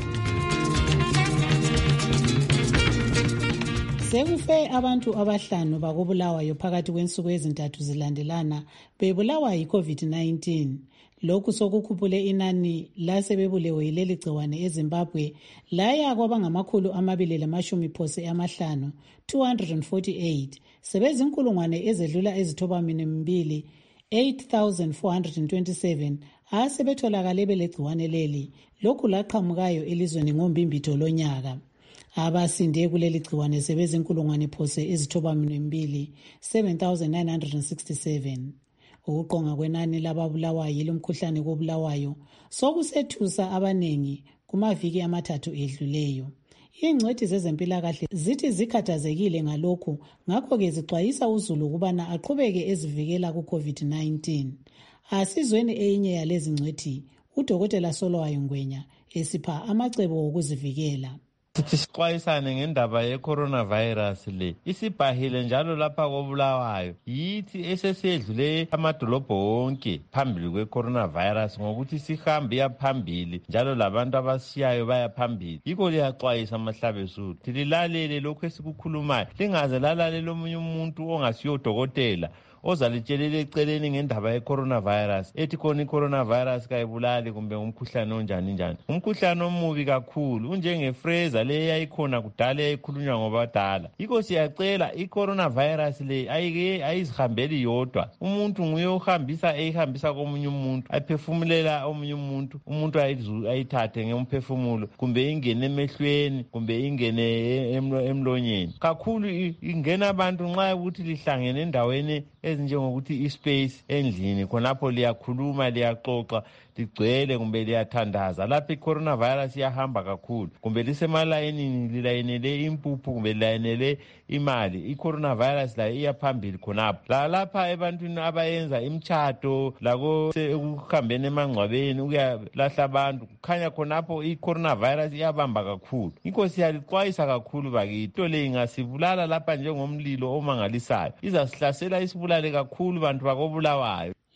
Sekufe abantu abahlanu bakobulawayo phakathi kwensuku ezintathu zilandelana bebulawa yi COVID nineteen. Lokhu sokukhuphule inani lasebebulewe yileli gciwane eZimbabwe laya kwabangamakhulu amabili lamashumi phose amahlanu two hundred forty-eight. Sebezinkulungwane ezedlula ezithoba mbili eight thousand four hundred twenty-seven asebetholakale belegciwane leli. Lokhu laqhamukayo elizweni ngombimbitho lonyaka. Abasinde kuleli gciwane sebezinkulungwane phose ezithoba mbili seven thousand nine hundred sixty-seven. Ukuqonga kwenani lababulawayo yilomkhuhlane kobulawayo sokusethusa abanengi kumaviki amathathu edluleyo. Ingcwethi zezempilakahle zithi zikhathazekile ngalokhu, ngakho ke zixwayisa uzulu ukubana aqhubeke ezivikela ku COVID nineteen. Asizweni eyinye yalezi ngcwethi uDokotela Solwayo Ngwenya esipha amacebo okuzivikela. Sithi sixwayisane ngendaba ye coronavirus le. Isibhahile njalo lapha koBulawayo. Yithi esesedlule amadolobho onke phambili kwe coronavirus ngokuthi sihambe yaphambili njalo labantu abasiyayo baya phambili. Yikho liyaxwayisa amahlabesulu. Lilalele lokho esikukhulumayo. Lingaze lalalele omunye umuntu ongasiyo dokotela ozalitshelela eceleni ngendaba ye coronavirus ethi khona i-coronavirus kayibulali kumbe umkhuhlane onjani njani. Umkhuhlane omubi kakhulu unjengefreza le yayikhona kudala yayikhulunywa ngobadala. Yikho siyacela i-coronavirus le ayike ayizihambeli yodwa. Umuntu nguye ohambisa eyihambisa komunye umuntu ayiphefumulela omunye umuntu umuntu ayithathe ngemphefumulo kumbe ingene emehlweni kumbe ingene emlonyeni. Kakhulu ingena abantu nxa ukuthi lihlangene endaweni ezinjengokuthi ispace endlini khonapho liyakhuluma liyaxoxa ligcwele kumbe liyathandaza. Lapha i-coronavirus iyahamba kakhulu kumbe lisemalayinini lilayinele impuphu kumbe lilayinele imali. I-coronavirus la iyaphambili khonapho. La lapha ebantwini abayenza imitshato lako ekuhambeni emangcwabeni ukuyalahla abantu kukhanya khonapho i-coronavirus iyabamba kakhulu. Yikho siyalixwayisa kakhulu bakithi. Into le ingasibulala lapha njengomlilo omangalisayo. Izasihlasela isibulale kakhulu bantu bakobulawayo.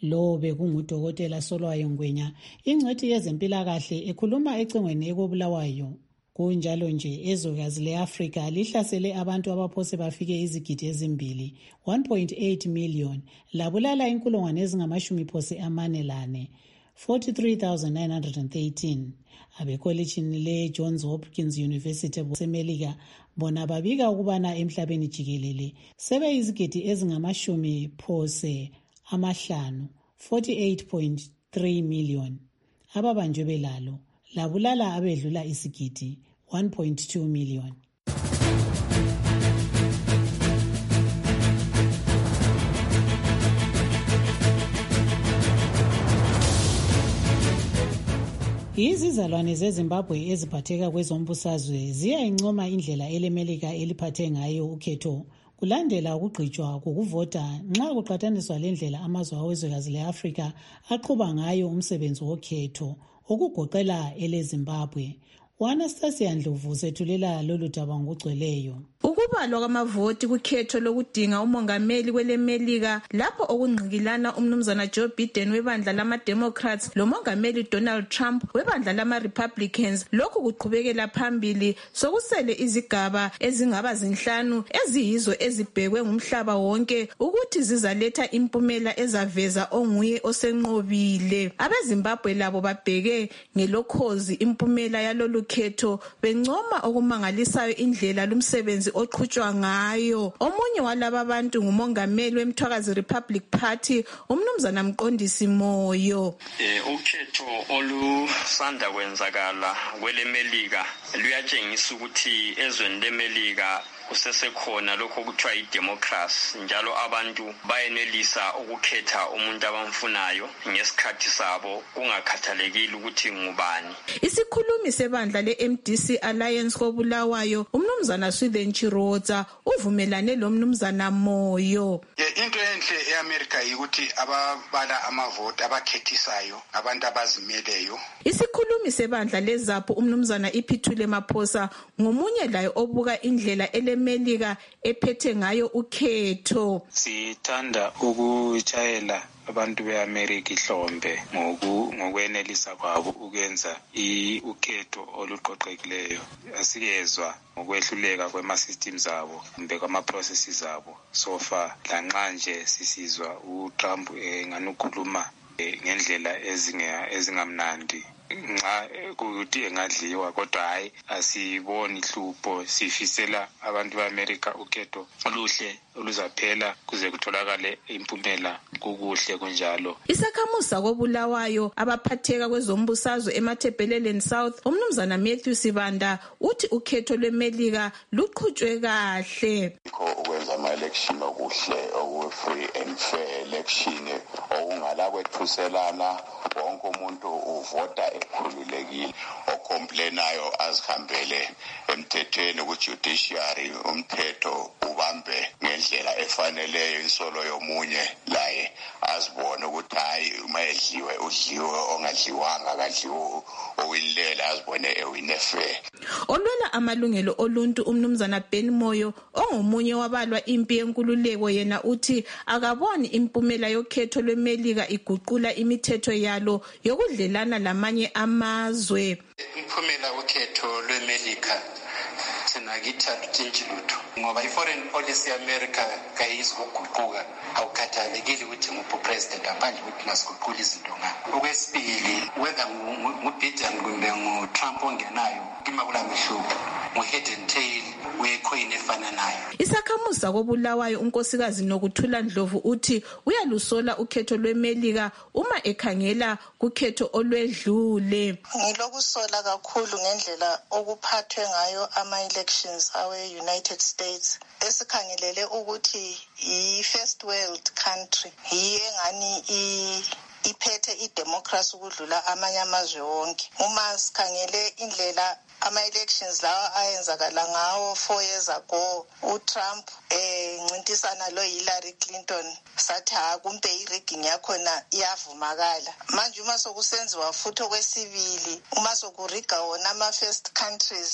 Lo bekungudokotela Solwayo Ngwenya, ingcwethi yezempilakahle ekhuluma ecingweni ekobulawayo. Kunjalo nje ezwekazi le-Afrika lihlasele abantu abaphose bafike izigidi ezimbili, one point eight million, labulala inkulungwane ezingamashumi phose amane lane, forty-three thousand nine hundred thirteen. Abekolitshini le-Johns Hopkins University eMelika bona babika ukubana emhlabeni jikelele sebe izigidi ezingamashumi phose amahlanu, forty-eight point three million. Ababanjwe belalo labulala abedlula isigidi, one point two million. Izizalwane zeZimbabwe eziphatheka kwezombusazwe ziyayincoma indlela elemelika eliphathe ngayo ukhetho kulandela ukugqitshwa kokuvota nxa kuqhathaniswa lendlela amazwe awezwekazi le-Afrika aqhuba ngayo umsebenzi wokhetho okugoqela eleZimbabwe. U-Anastasia Ndlovu sethulela lolu daba ngokugcweleyo. Ukubalwa kwamavoti kukhetho lokudinga umongameli kwelemelika lapho okungqikilana umnumzana Joe Biden webandla lama-Democrats lomongameli Donald Trump webandla lama-Republicans, lokhu kuqhubekela phambili sokusele izigaba ezingaba zinhlanu eziyizo ezibhekwe ngumhlaba wonke ukuthi zizaletha impumela ezaveza onguye osenqobile. AbeZimbabwe labo babheke ngelokhozi impumela yalolu khetho bencoma okumangalisayo indlela lumsebenzi oqhutshwa ngayo. Omunye walaba abantu ngumongameli wemthwakazi Republic Party umnumzana Mqondisi Moyo. Eh ukhetho olusanda kwenzakala kwelemelika luyatshengisa ukuthi ezweni lemelika kusesekhona lokho kuthiwa idemocracy, njalo abantu bayenelisa ukukhetha umuntu abamfunayo ngesikhathi sabo kungakhathalekile ukuthi ngubani. Isikhulumi sebandla le-M D C Alliance kobulawayo umnumzana Swithen Chirodza uvumelane lo mnumzana Moyo. Into enhle eAmerica ukuthi ababala amavoti abakhethisayo abantu abazimeleyo. Isikhulumi sebandla leZAPHU umnumzana Iphithule Maphosa ngomunye laye obuka indlela ele Melika ephethe ngayo ukhetho. Sithanda ukutshayela abantu beAmerica ihlombe ngoku ngokwenelisa kwabo ukwenza ukhetho oluqoqekileyo. Asikezwa ngokwehluleka kwema systems abo kumbe kwama processes abo. So far lanxa nje sisizwa uTrump enganukhuluma ngendlela ezinga ezingamnandi nxa ukuthi engadliwa, kodwa hayi asiboni ihlupho. Sifisela abantu beAmerica ukhetho oluhle oluzaphela kuze kutholakale impumela kukuhle kunjalo. Isakhamuza kobulawayo abaphatheka kwezombusazwe emathebheleleni South umnumzana Matthew Sibanda uthi ukhetho lwemelika luqhutshwe kahle. Ukwenza ama-election okuhle oku-free and fair election okungala kwethuselana, wonke umuntu uvota ekhululekile. Ocomplenayo azihambele emthethweni ku-judiciary, umthetho ubambe ngendlela efaneleyo insolo yomunye, laye azibone ukuthi hayi uma edliwe udliwe, ongadliwanga akadliwe, owinile azibone ewine fair. Olwela amalungelo oluntu umnumzana Ben Moyo ongomunye wabalwa impi yenkululeko yena uthi akaboni impumela yokhetho lwemelika iguqula imithetho yalo yokudlelana lamanye amazwe. Impumela ukhetho lwemelika thina kithi alutshintshi lutho ngoba i-foreign policy ye-America kayizikuguquka, awukhathalekile ukuthi nguphi president ngaphandle ukuthi masiguqule izinto ngayo. Okwesibili, whether ngu-Biden kumbe ngu-Trump ongenayo kima kula mihluko ngu-head and tail wecoin efananayo. Isakhamuza kobulawayo unkosikazi Nokuthula Ndlovu uthi uyalusola ukhetho lwemelika uma ekhangela kukhetho olwedlule. Ngilokusola kakhulu ngendlela okuphathwe ngayo ama-elections awe-United States esikhangelele ukuthi yi-first world country, yiyo engani iphethe idemocracy ukudlula amanye amazwe wonke. Uma sikhangele indlela ama-elections lawa ayenzakala ngawo four years ago, uTrump eh ncintisana lo Hillary Clinton, sathi ha kumbe i-rigging yakhona iyavumakala. Manje uma sokusenziwa futhi okwesibili, uma sokuriga wona ama-first countries,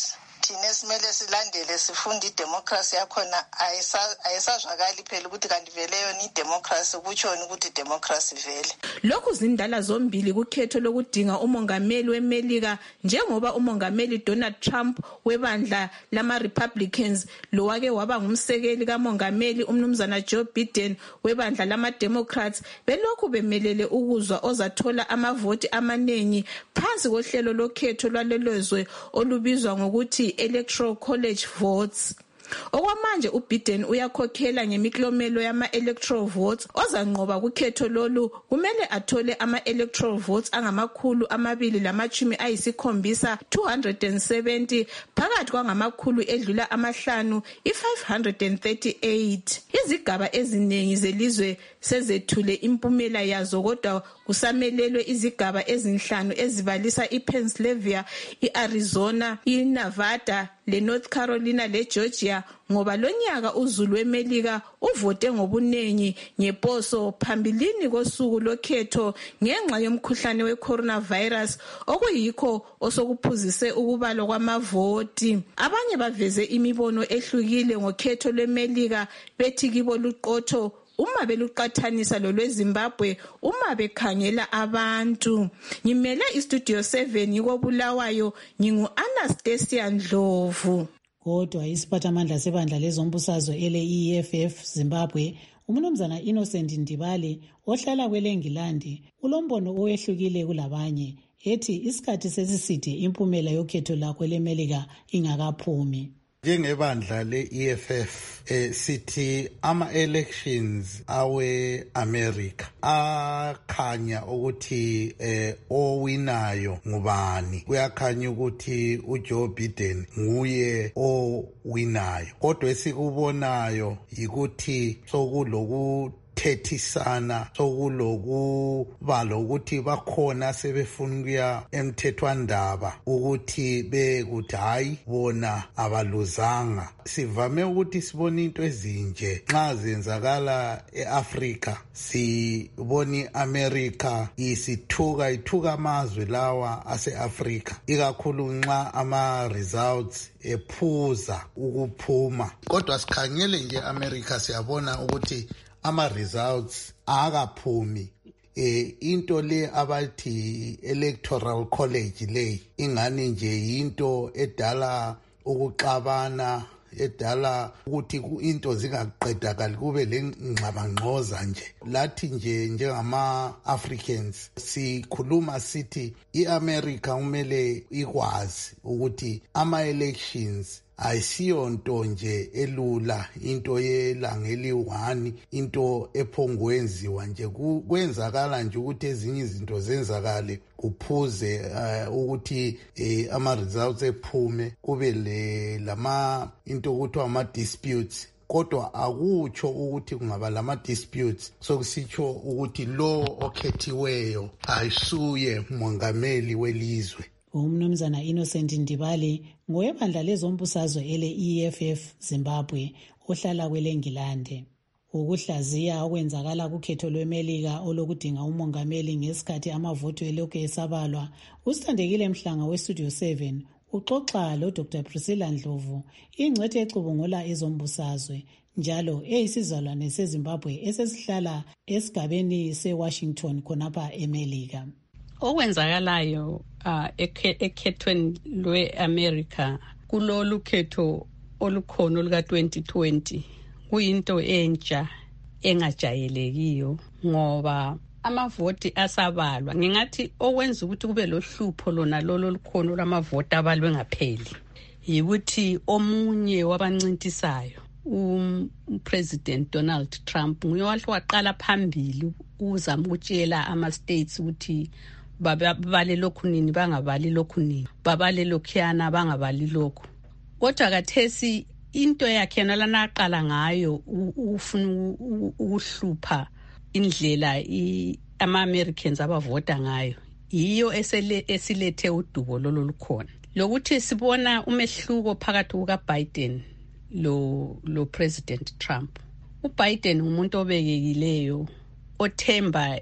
thina esimele silandele sifunde idemocracy yakhona ayisazwakali phela ukuthi kanti vele yona idemocracy kutshoni ukuthi idemocracy vele. Lokhu zindala zombili kukhetho lokudinga umongameli weMelika njengoba umongameli Donald Trump webandla lama Republicans lo wake waba ngumsekeli kamongameli umnumzana Joe Biden webandla lama Democrats belokhu bemelele ukuzwa ozathola amavoti amaningi phansi kohlelo lokhetho lwalelozwe olubizwa ngokuthi Electoral College votes. Okwamanje uBiden uyakhokhela ngemiklomelo yama-electoral votes ozanqoba kukhetho lolu kumele athole ama-electoral votes angamakhulu amabili lamachumi ayisikhombisa two hundred seventy phakathi kwangamakhulu edlula amahlanu i-five hundred thirty-eight. Izigaba eziningi zelizwe sezethule impumela yazo kodwa kusamelelwe izigaba ezinhlanu ezibalisa iPennsylvania, iArizona, iNevada, leNorth Carolina leGeorgia ngoba lonyaka uzulu weMelika uvote ngobunengi ngeposo phambilini kosuku lokhetho ngenxa yomkhuhlane weCoronavirus okuyikho osokuphuzise ukubalwa kwamavoti. Abanye baveze imibono ehlukile ngokhetho lweMelika bethi kibo luqotho uma beluqathanisa lolweZimbabwe uma bekhangela abantu. Ngimele istudio seven yikobulawayo ngingu Anastasia Ndlovu. Kodwa isiphathamandla sebandla lezombusazwe ele E F F Zimbabwe umnumzana Innocent Ndibale ohlala kweleNgilandi ulombono owehlukile kulabanye ethi isikhathi sesiside impumela yokhetho lakho leMelika ingakaphumi. Njengebandla le-E F F eh, sithi ama-elections awe-America akhanya ukuthi eh, owinayo ngubani. Kuyakhanya ukuthi uJoe Biden nguye owinayo. Kodwa esikubonayo yikuthi sokuloku thethisana sokulokuba lokuthi bakhona sebefuna ukuya emthethwandaba ukuthi bekuthi hayi bona abaluzanga. Sivame ukuthi sibone into ezinje nxa zenzakala eAfrica, sibona iAmerica isithuka ithuka amazwe lawa aseAfrica ikakhulu nxa ama results ephuza ukuphuma. Kodwa sikhangele nje America siyabona ukuthi ama results akaphumi. Eh into le abathi electoral college le ingani nje into edala ukuxabana, edala ukuthi into zingaqedakali kube lengxabangxoza nje. Lathi nje njengama Africans sikhuluma sithi iAmerica kumele ikwazi ukuthi ama elections ayisiyo nto nje elula, into yelanga eliyi-one, into ephongwenziwa nje. Kwenzakala nje ukuthi ezinye izinto zenzakale kuphuze uh, ukuthi eh, ama results ephume kube le lama into kuthiwa ama disputes. Kodwa akutsho ukuthi kungaba lama disputes sokusitsho ukuthi lo okhethiweyo ayisuye mongameli welizwe. Umnumzana Innocent Ndibale ngowebandla lezombusazwe ele E F F Zimbabwe ohlala kweleNgilandi. Ukuhlaziya okwenzakala kukhetho lweMelika olokudinga umongameli ngesikhathi amavoti elokhu esabalwa, usithandekile Mhlanga westudio seven uxoxa lo Doctor Priscilla Ndlovu, ingcwethe ecubungula ezombusazwe njalo eyisizalwane seZimbabwe esesihlala esigabeni seWashington khonapha eMelika. Okwenzakalayo uh, ekhethweni lwe-America kulolu khetho olukhona oluka twenty twenty kuyinto entsha engajayelekiyo ngoba amavoti asabalwa. Ngingathi okwenza ukuthi kube lohlupho lona lolo olukhona lamavoti abalwe ngapheli yikuthi omunye wabancintisayo uPresident Donald Trump nguye waqala phambili uzama ukutshela ama-states ukuthi babale lokhu nini bangabali lokhu nini, babale lokhuyana bangabali lokhu. Kodwa kathesi into yakhe nalana aqala ngayo ufuna ukuhlupha indlela ama-Americans abavota ngayo, yiyo esilethe udubo lolo lukhona lokuthi sibona umehluko phakathi kukaBiden lo lo President Trump. UBiden umuntu obekekileyo othemba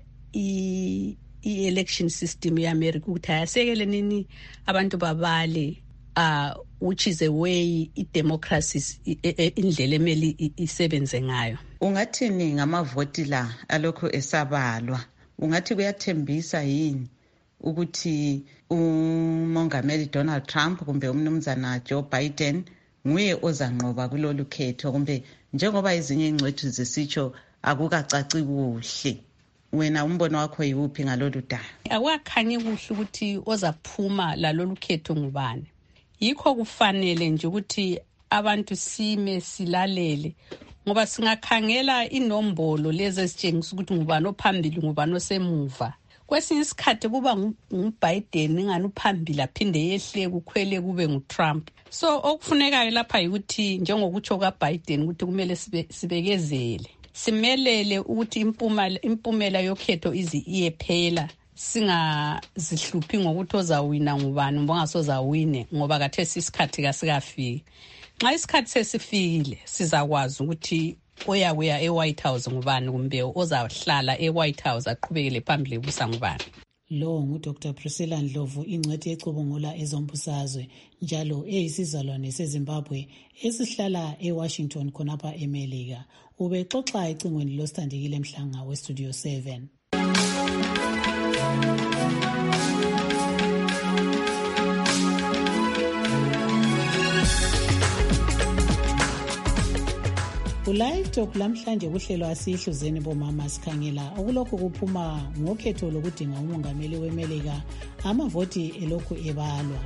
i i-election system yeAmerica ukuthi ayasekele nini abantu babale uh which is a way i-democracy indlela emele isebenze ngayo. Ungathini ngamavoti la alokho esabalwa? Ungathi kuyathembisa yini ukuthi umongameli Donald Trump kumbe umnumzana Joe Biden nguye ozanqoba kulolu khetho, kumbe njengoba izinye ingcwethi zisitsho akukacaci kuhle? Wena umbono wakho yiwuphi ngalolu daba? Akwakhanye kuhle ukuthi ozaphuma lalolu khetho ngubani. Yikho kufanele nje ukuthi abantu sime silalele, ngoba singakhangela inombolo lezi ezitshengisa ukuthi ngubani ophambili ngubani osemuva. Kwesinye isikhathi kuba nguBiden ingani uphambili aphinde yehle kukhwele kube nguTrump. So okufunekayo lapha ukuthi njengokutsho kaBiden ukuthi kumele sibekezele, simelele ukuthi impumela impumela yokhetho izi iyephela, singazihluphi ngokuthi ozawina ngubani mbongasozawine, ngoba kathesi isikhathi kasikafiki. Nxa isikhathi sesifikile sizakwazi ukuthi oya kuya eWhite House ngubani kumbe ozahlala eWhite House aqhubekele phambili ebusa ngubani. Lo nguDr Priscilla Ndlovu, ingcwethi ecubungula ezombusazwe njalo eyisizalwane seZimbabwe esihlala eWashington khonapha eMelika. Ubexoxa ecingweni loStandekile Mhlanga weStudio seven. Live Talk lamhlanje kuhlelo asihluzeni bomama sikhangela okulokhu kuphuma ngokhetho lokudinga umongameli weMelika, amavoti elokhu ebalwa.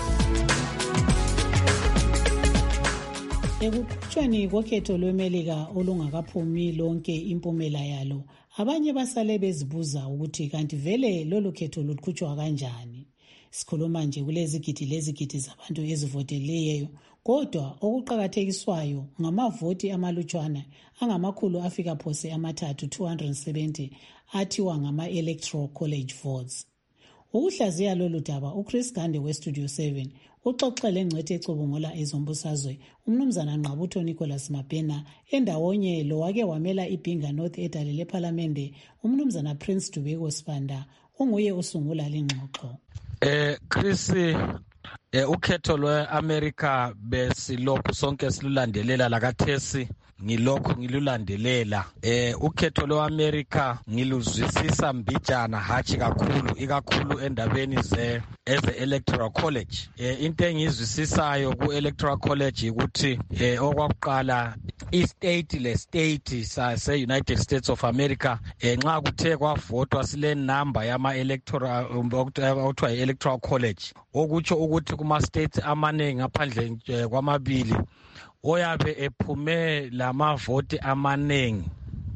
Ekukhutshweni kokhetho lweMelika olungakaphumi lonke impumela yalo, abanye basale bezibuza ukuthi kanti vele lolu khetho lukhutshwa kanjani. Sikhuluma nje kulezigidi lezigidi zabantu ezivoteleyo, kodwa okuqhakathekiswayo ngamavoti amalutshwana angamakhulu afika phose amathathu two hundred seventy athiwa ngama electoral college votes. Ukuhlaziya lolu daba uChris Gande weStudio seven uxoxele engcwethi ecubungula ezombusazwe umnumzana Nqabutho Nicholas Mabhena endawonye lo wake wamela iBhinga North edale leParliament umnumzana Prince Dubeko Sibanda onguye usungula lengxoxo. Eh Chris, eh ukhetho lweAmerica besilokhu sonke silulandelela lakathesi ngilokho ngilulandelela. Eh ukhetho lweAmerica ngiluzwisisa mbijana hathi kakhulu ikakhulu endabeni ze eze electoral college. Eh into engizwisisayo ku electoral college ukuthi eh okwakuqala istate le state sase United States of America eh nxa kuthe kwavotwa sile number yama electoral okuthiwa electoral college, okutsho ukuthi kuma states amaningi ngaphandle kwamabili oyabe ephume lamavoti amaningi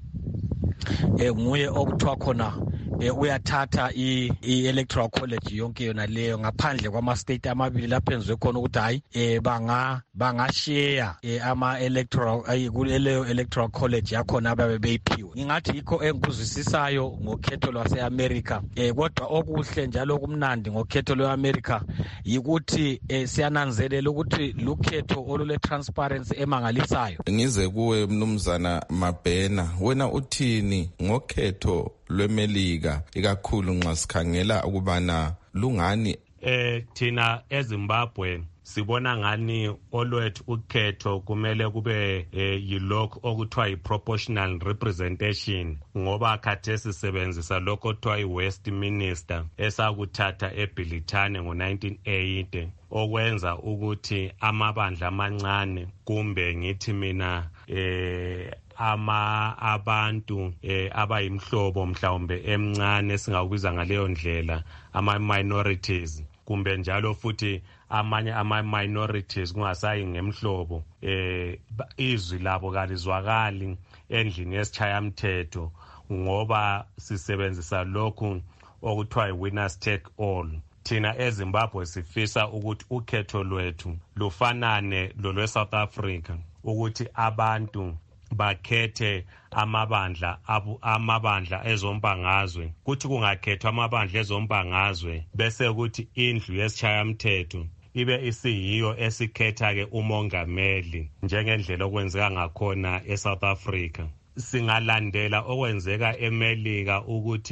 enguye okuthiwa khona uyathatha i-electoral college yonke yona leyo ngaphandle kwama-state amabili lapho enzwe khona ukuthi hayi um banga bangashare ama-electoral kuleyo electoral college yakhona ababe beyiphiwe. Ngingathi yikho engikuzwisisayo ngokhetho lwase-America. um kodwa okuhle njalo okumnandi ngokhetho lwe-America yikuthi um siyananzelela ukuthi lukhetho olule-transparency emangalisayo. Ngize kuwe mnumzana Mabhena, wena uthini ngokhetho lweMelika ikakhulu nxa sikhangela ukubana lungani? Eh thina eZimbabwe sibona ngani olwethu ukhetho kumele kube yilokho okuthiwa yi-proportional representation, ngoba khathesi sisebenzisa lokho okuthiwa yi-Westminster esakuthatha eBrithani ngo nineteen eighty, okwenza ukuthi amabandla amancane kumbe ngithi mina eh ama abantu eh abayimhlobo mhlawumbe emncane singakubiza ngaleyo ndlela ama minorities, kumbe njalo futhi amanye ama minorities kungasayi ngemhlobo eh izwi labo kalizwakali endlini yesishayamthetho, ngoba sisebenzisa lokhu okuthiwa winners take all. Thina eZimbabwe sifisa ukuthi ukhetho lwethu lufanane lolwe South Africa, ukuthi abantu bakhethe amabandla amabandla ezombangazwe, kuthi kungakhethwa amabandla ezombangazwe bese ukuthi indlu yesishayamthetho ibe isiyiyo esikhetha ke umongameli njengendlela okwenzeka ngakhona eSouth Africa. Singalandela okwenzeka eMelika ukuthi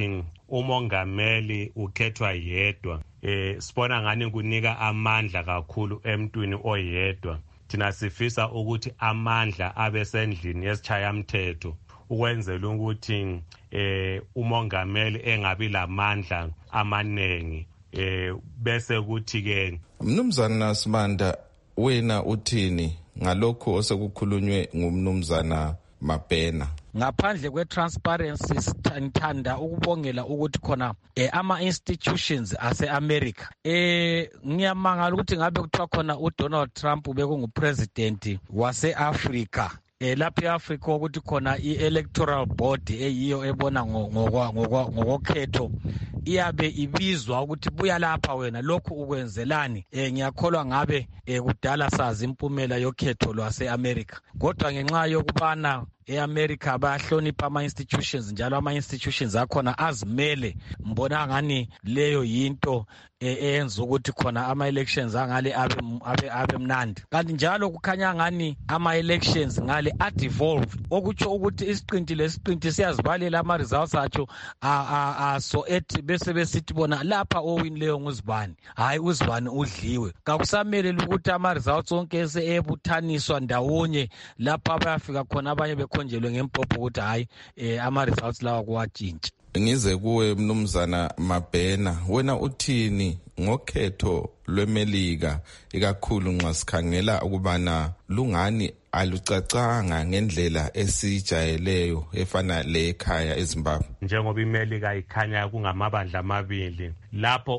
umongameli ukhethwa yedwa eh sibona ngani kunika amandla kakhulu emntwini oyedwa. Thina sifisa ukuthi amandla abesendlini yesishayamthetho ukwenzela ukuthi eh umongameli engabi lamandla amanengi eh bese kuthi ke Mnumzana Simanda, wena uthini ngalokho osekukhulunywe ngumnumzana Mabhena? Ngaphandle kwe-transparency sithanda ukubongela ukuthi khona eh, ama-institutions ase-America eh ngiyamangala ukuthi ngabe kuthiwa khona uDonald Trump bekungupresident wase-Africa eh lapha eAfrica ukuthi khona i-electoral board eyiyo ebona ngokokhetho iyabe ibizwa ukuthi buya lapha wena lokhu ukwenzelani. eh ngiyakholwa ngabe eh, kudala sazi impumela yokhetho lwase-America, kodwa ngenxa yokubana e-America bayahlonipha ama-institutions njalo ama-institutions akhona azimele, mbona ngani leyo yinto eyenza ukuthi khona ama-elections angale abe abe abe mnandi. Kanti njalo kukhanya ngani ama-elections ngale a-devolved, okutsho ukuthi isiqinti lesiqinti siyazibalela ama-results atho so ethi bese besithi bona lapha owinileyo nguzibani, hayi uzibani udliwe. Kakusamele ukuthi ama-results onke esebuthaniswa ndawonye lapha bayafika khona abanye bekhonjelwe ngempopho ukuthi hayi ama-results lawa kuwatshintsha. Ngize kuwe Mnumzana Mabhena, wena uthini ngokhetho lweMelika ikakhulu nxa sikhangela ukubana lungani alucacanga ngendlela esijayeleyo efana le ekhaya eZimbabwe? Njengoba iMelika ikhanya kungamabandla amabili lapho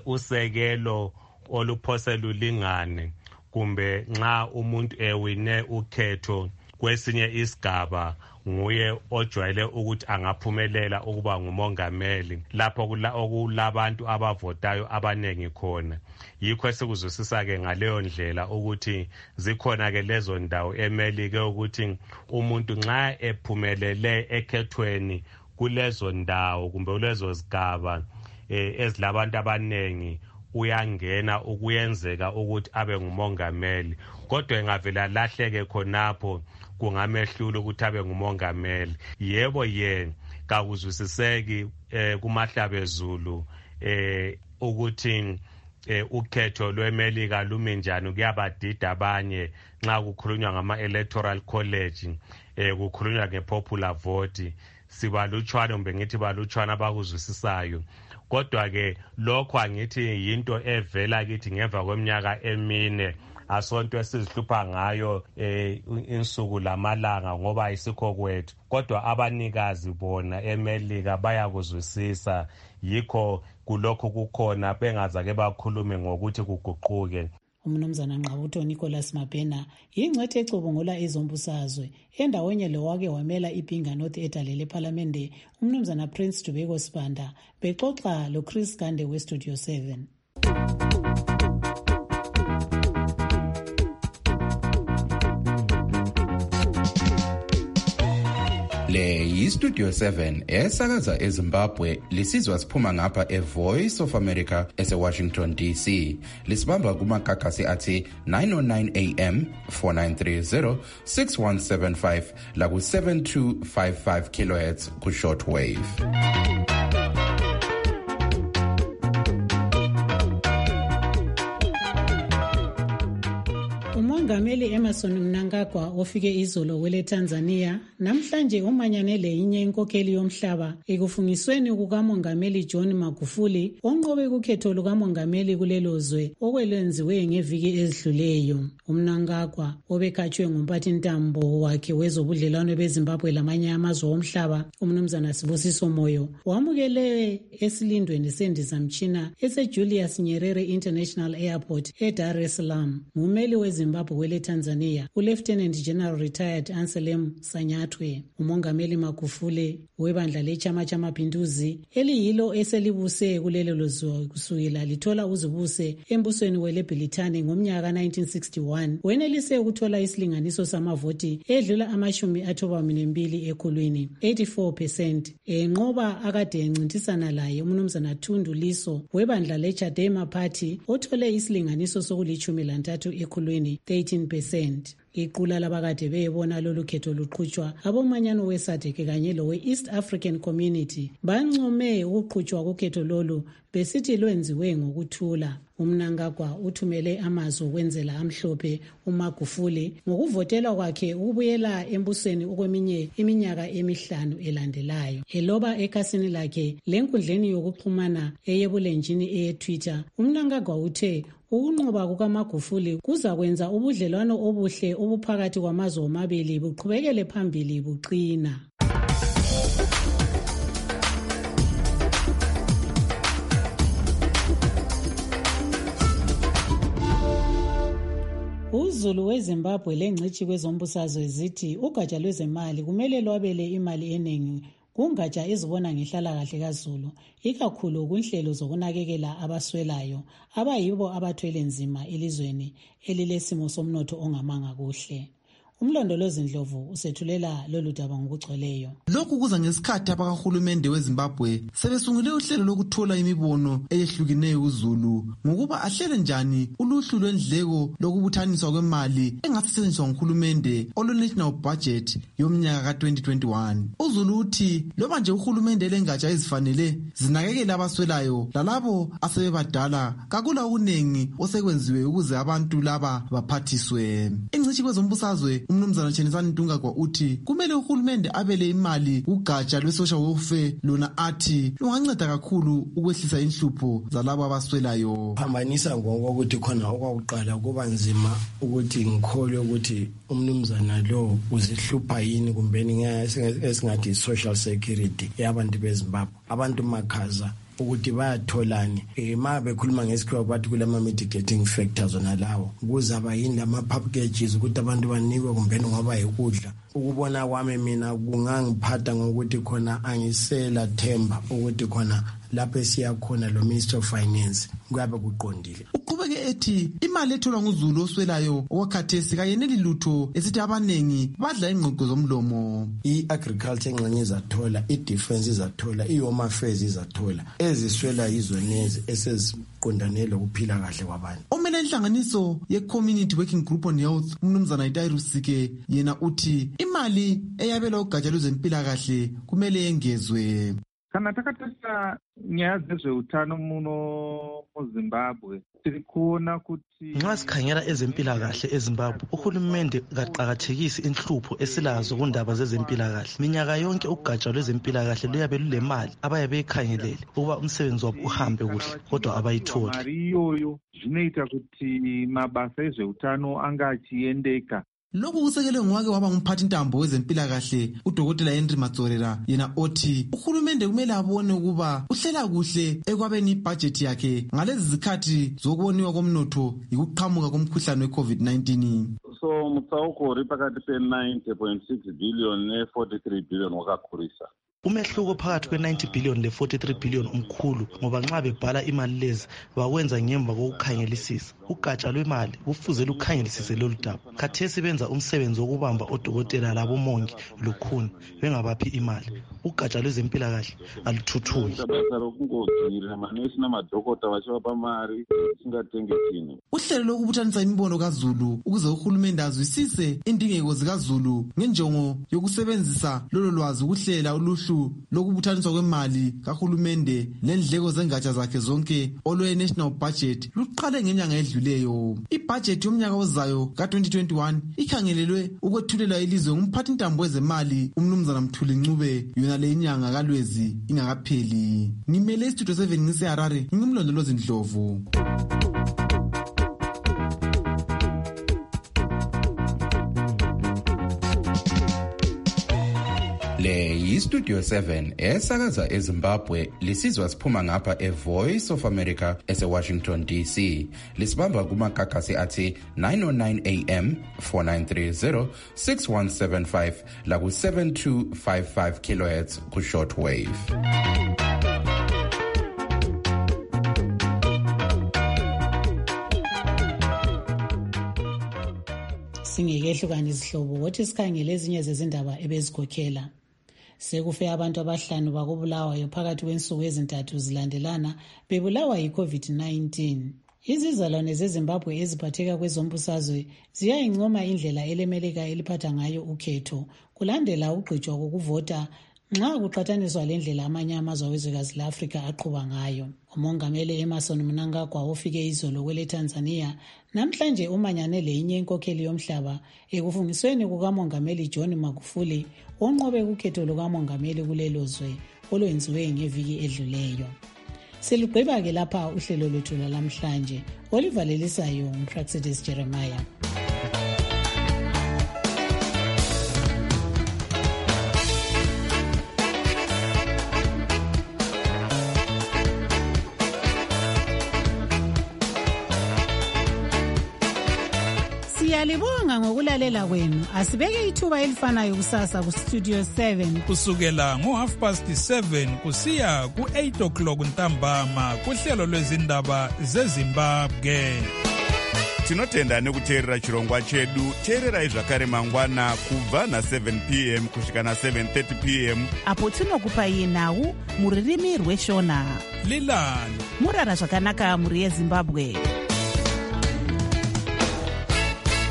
usekelo oluphosela ulingane, kumbe nxa umuntu ewine ukhetho kwesinye isigaba nguye ojwayele ukuthi angaphumelela ukuba ngumongameli lapho okulabantu abavotayo abanengi khona. Yikho esikuzwisisa ke ngaleyo ndlela ukuthi zikhona ke lezo ndawo eMelika ukuthi umuntu nxa ephumelele ekhethweni kulezo ndawo kumbe kulezo zigaba eh, ezilabantu abanengi uyangena ukuyenzeka ukuthi abe ngumongameli, kodwa engavela lahleke khonapho kungamehlula ukuthi abe ngumongameli. Yebo ye kakuzwisiseki eh, kumahlabezulu eh, ukuthi eh, ukhetho lweMelika lumi njani, kuyabadida abanye nxa kukhulunywa ngama-electoral college eh, kukhulunywa nge-popular vote. Sibalutshwane kumbe ngithi balutshwana abakuzwisisayo, kodwa ke lokho angithi yinto evela kithi ngemva kweminyaka emine asonto esizihlupha ngayo eh, insuku lamalanga ngoba isikho kwethu, kodwa abanikazi bona eMelika bayakuzwisisa. Yikho kulokho kukhona bengazake bakhulume ngokuthi kuguquke. Umnumzana Nqabutho Nicholas Mabhena yingcwethe ecubungula izombusazwe endaweni lowake wamela iBinga North edalele eParliament. Umnumzana Prince Dubeko Sibanda bexoxa lo Chris Gande we Studio seven. Le yi-Studio seven esakaza eZimbabwe, lisizwa siphuma ngapha e-Voice of America ese-Washington D C. Lisibamba kumakakasi athi nine oh nine A M, four nine three zero, six one seven five laku seven two five five kilohertz ku shortwave. uMongameli Emmerson Mnangagwa ofike izolo wele Tanzania namhlanje umanyane leyinye inkokheli yomhlaba ekufungisweni kukaMongameli John Magufuli onqobe kukhetho lukaMongameli kulelo zwe okwelwenziwe ngeviki ezidluleyo. uMnangagwa obekhatshwe ngumphathintambo wakhe wezobudlelwano beZimbabwe lamanye amazwe omhlaba uMnumzana Sibusiso Moyo wamukele esilindweni sendizamtshina ese-Julius Nyerere International Airport eDar es Salaam ngumeli weZimbabwe wele Tanzania uLieutenant General Retired Anselm Sanyathwe. uMongameli Magufuli webandla lechama chamapinduzi eliyilo eselibuse kulelo zwe kusukela lithola uzibuse embusweni weleBrithani ngomnyaka nineteen sixty-one wenelise ukuthola isilinganiso samavoti edlula amashumi athobamine mbili ekhulwini eighty-four percent enqoba akade encintisana laye uMnumzana Thundu Liso webandla leChadema Party othole isilinganiso sokulichumi lantathu ekhulwini thirty eighteen percent. Iqula labakade beyibona lolu khetho luqhutshwa abomanyano weSADC kanye lowe-East African Community bancome ukuqhutshwa kokhetho lolu besithi lwenziwe ngokuthula. UMnangagwa uthumele amazwi okwenzela amhlophe uMagufuli ngokuvotela kwakhe ukubuyela embusweni okweminye iminyaka emihlanu elandelayo. Eloba ekhasini lakhe lenkundleni yokuxhumana eyebulenjini eyeTwitter, uMnangagwa uthe ukunqoba kukaMagufuli kuzakwenza ubudlelwano obuhle obuphakathi kwamazwe omabili buqhubekele phambili buqina. UZulu weZimbabwe lengcitshi kwezombusazwe zithi ugatsha lwezemali kumele lwabele imali eningi kungatsha ezibona ngenhlalakahle kaZulu, ikakhulu kunhlelo zokunakekela abaswelayo abayibo abathwele nzima elizweni elilesimo somnotho ongamanga kuhle. Umlondolozi Ndlovu usethulela lolu daba ngokugcweleyo. Lokhu kuza ngesikhathi abakahulumende weZimbabwe sebesungule uhlelo lokuthola imibono eyehlukeneyo kuZulu ngokuba ahlele njani uluhlu lwendleko lokubuthaniswa kwemali engasetshenziswa nguhulumende olu-national budget yomnyaka ka twenty twenty-one. UZulu uthi loba nje uhulumende lengatsha ezifanele zinakekela abaswelayo lalabo asebebadala kakula okuningi osekwenziwe ukuze abantu laba baphathiswe. Ingcitshi kwezombusazwe uMnumzana Chenisani Ntungagwa uthi kumele uhulumende abele imali kugatsha lwe-social welfare lona athi lunganceda kakhulu ukwehlisa inhlupho zalabo abaswelayo. Phambanisa ngokuthi khona okwakuqala kuba nzima ukuthi ngikholwe ukuthi umnumzana lo uzihlupha yini kumbeni esingathi i-social security yabantu beZimbabwe, abantu makhaza ukuthi bayatholani ema bekhuluma ngesikhiwa bathi kulama mitigating factors onalawo kuzaba yini lama packages ukuthi abantu banikwe kumbeni ngoba yikudla. Ukubona kwami mina kungangiphatha ngokuthi khona angisela themba ukuthi khona lapho esiya khona lo Minister of Finance kuyabe kuqondile. Uqhubeke ethi imali etholwa nguZulu oswelayo okwakhathesi kayeneli lutho esithi abanengi badla ingqoqo zomlomo. I-agriculture engxenye izathola, i-defense izathola, i-home affairs izathola, eziswela yizonezi eseziqondane lokuphila kahle kwabantu. Omele inhlanganiso ye-Community Working Group on Health uMnumzana Itayi Sike yena uthi imali eyabelwa ugatsha lwezempilakahle kumele yengezwe. Kana takatata nyaya dzezveutano muno muZimbabwe tiri kuona kuti nxa sikhangela ezempilakahle eZimbabwe uhulumende kaqakathekisi inhlupho esilazo kundaba zezempilakahle. Minyaka yonke ugatsha lwezempilakahle luyabe lulemali abayabe beyikhangelele ukuba umsebenzi wabo uhambe kuhle kodwa abayitholi. Mari iyoyo zvinoita kuti mabasa ezveutano anga achiendeka. Lokhu kusekelwe ngwake waba ngumphathi ntambo wezempilakahle uDokotela Henry Matsorera yena othi uhulumende kumele abone ukuba uhlela kuhle ekwabeni ibudget yakhe ngalezi zikhathi zokuboniwa komnotho yikuqhamuka komkhuhlane we-COVID nineteen. So mutsauko uri pakati pe-ninety point six billion ne-forty-three billion wakakhulisa. Umehluko phakathi kwe-ninety billion le-forty-three billion umkhulu ngoba nxa bebhala imali lezi bawenza ngemva kokukhangelisisa. Ugatsha lwemali kufuze lukhangelisise lolu daba. Khathesi benza umsebenzi wokubamba odokotela labomongi lukhuni bengabaphi imali. Ugatsha lwezempilakahle aluthuthuki. Uhlelo lokubuthanisa imibono kaZulu ukuze uhulumende azwisise indingeko zikaZulu ngenjongo yokusebenzisa lolo lwazi ukuhlela uluhlu lokubuthaniswa kwemali kahulumende lendleko zengatsha zakhe zonke olwe-national budget luqale ngenyanga edluleyo. Ibudget yomnyaka ozayo ka twenty twenty-one ikhangelelwe ukwethulela ilizwe ngumphathi ntambo wezemali uMnumzana Mthuli Ncube yona le inyanga kaLwezi ingakapheli. Ngimele istudio seven ngiseHarare ngimlondolozi Ndlovu. Le yiStudio seven esakaza eZimbabwe lisizwa siphuma ngapha eVoice of America eseWashington D C. Lisibamba kumakakasi athi nine oh nine A M, four nine three zero, six one seven five la ku seven two five five kilohertz ku shortwave. Singekehlukana izihlobo wothi sikhangele ezinye zezindaba ebezikhokhela. Sekufe abantu abahlanu bakubulawayo phakathi kwensuku ezintathu zilandelana bebulawa yi-COVID nineteen. Izizalwane zeZimbabwe eziphatheka kwezombusazwe ziyayincoma indlela elemelika eliphatha ngayo ukhetho kulandela ugqitshwa kokuvota nxa kuqhathaniswa lendlela amanye amazwe awezwekazi le-Afrika aqhuba ngayo. Umongameli Emmerson Mnangagwa ofike izolo kwele Tanzania namhlanje umanyane leyinye inkokheli yomhlaba ekufungisweni kukamongameli John Magufuli onqobe kukhetho lukamongameli kulelo zwe olwenziwe ngeviki edluleyo. Silugqiba ke lapha uhlelo lwethu lamhlanje olivalelisayo uPraxidis Jeremiah. Siyalibonga ngokulalela kwenu. Asibeke ithuba elifanayo kusasa ku Studio seven kusukela ngo half past seven kusiya ku eight o'clock ntambama kuhlelo lwezindaba zeZimbabwe. Tinotenda nekuteerera chirongwa chedu. Teererai zvakare mangwana kubva na seven p m kusvika na seven thirty p m apo tinokupai nhau muririmi rweshona. Lilani murara zvakanaka muri yeZimbabwe.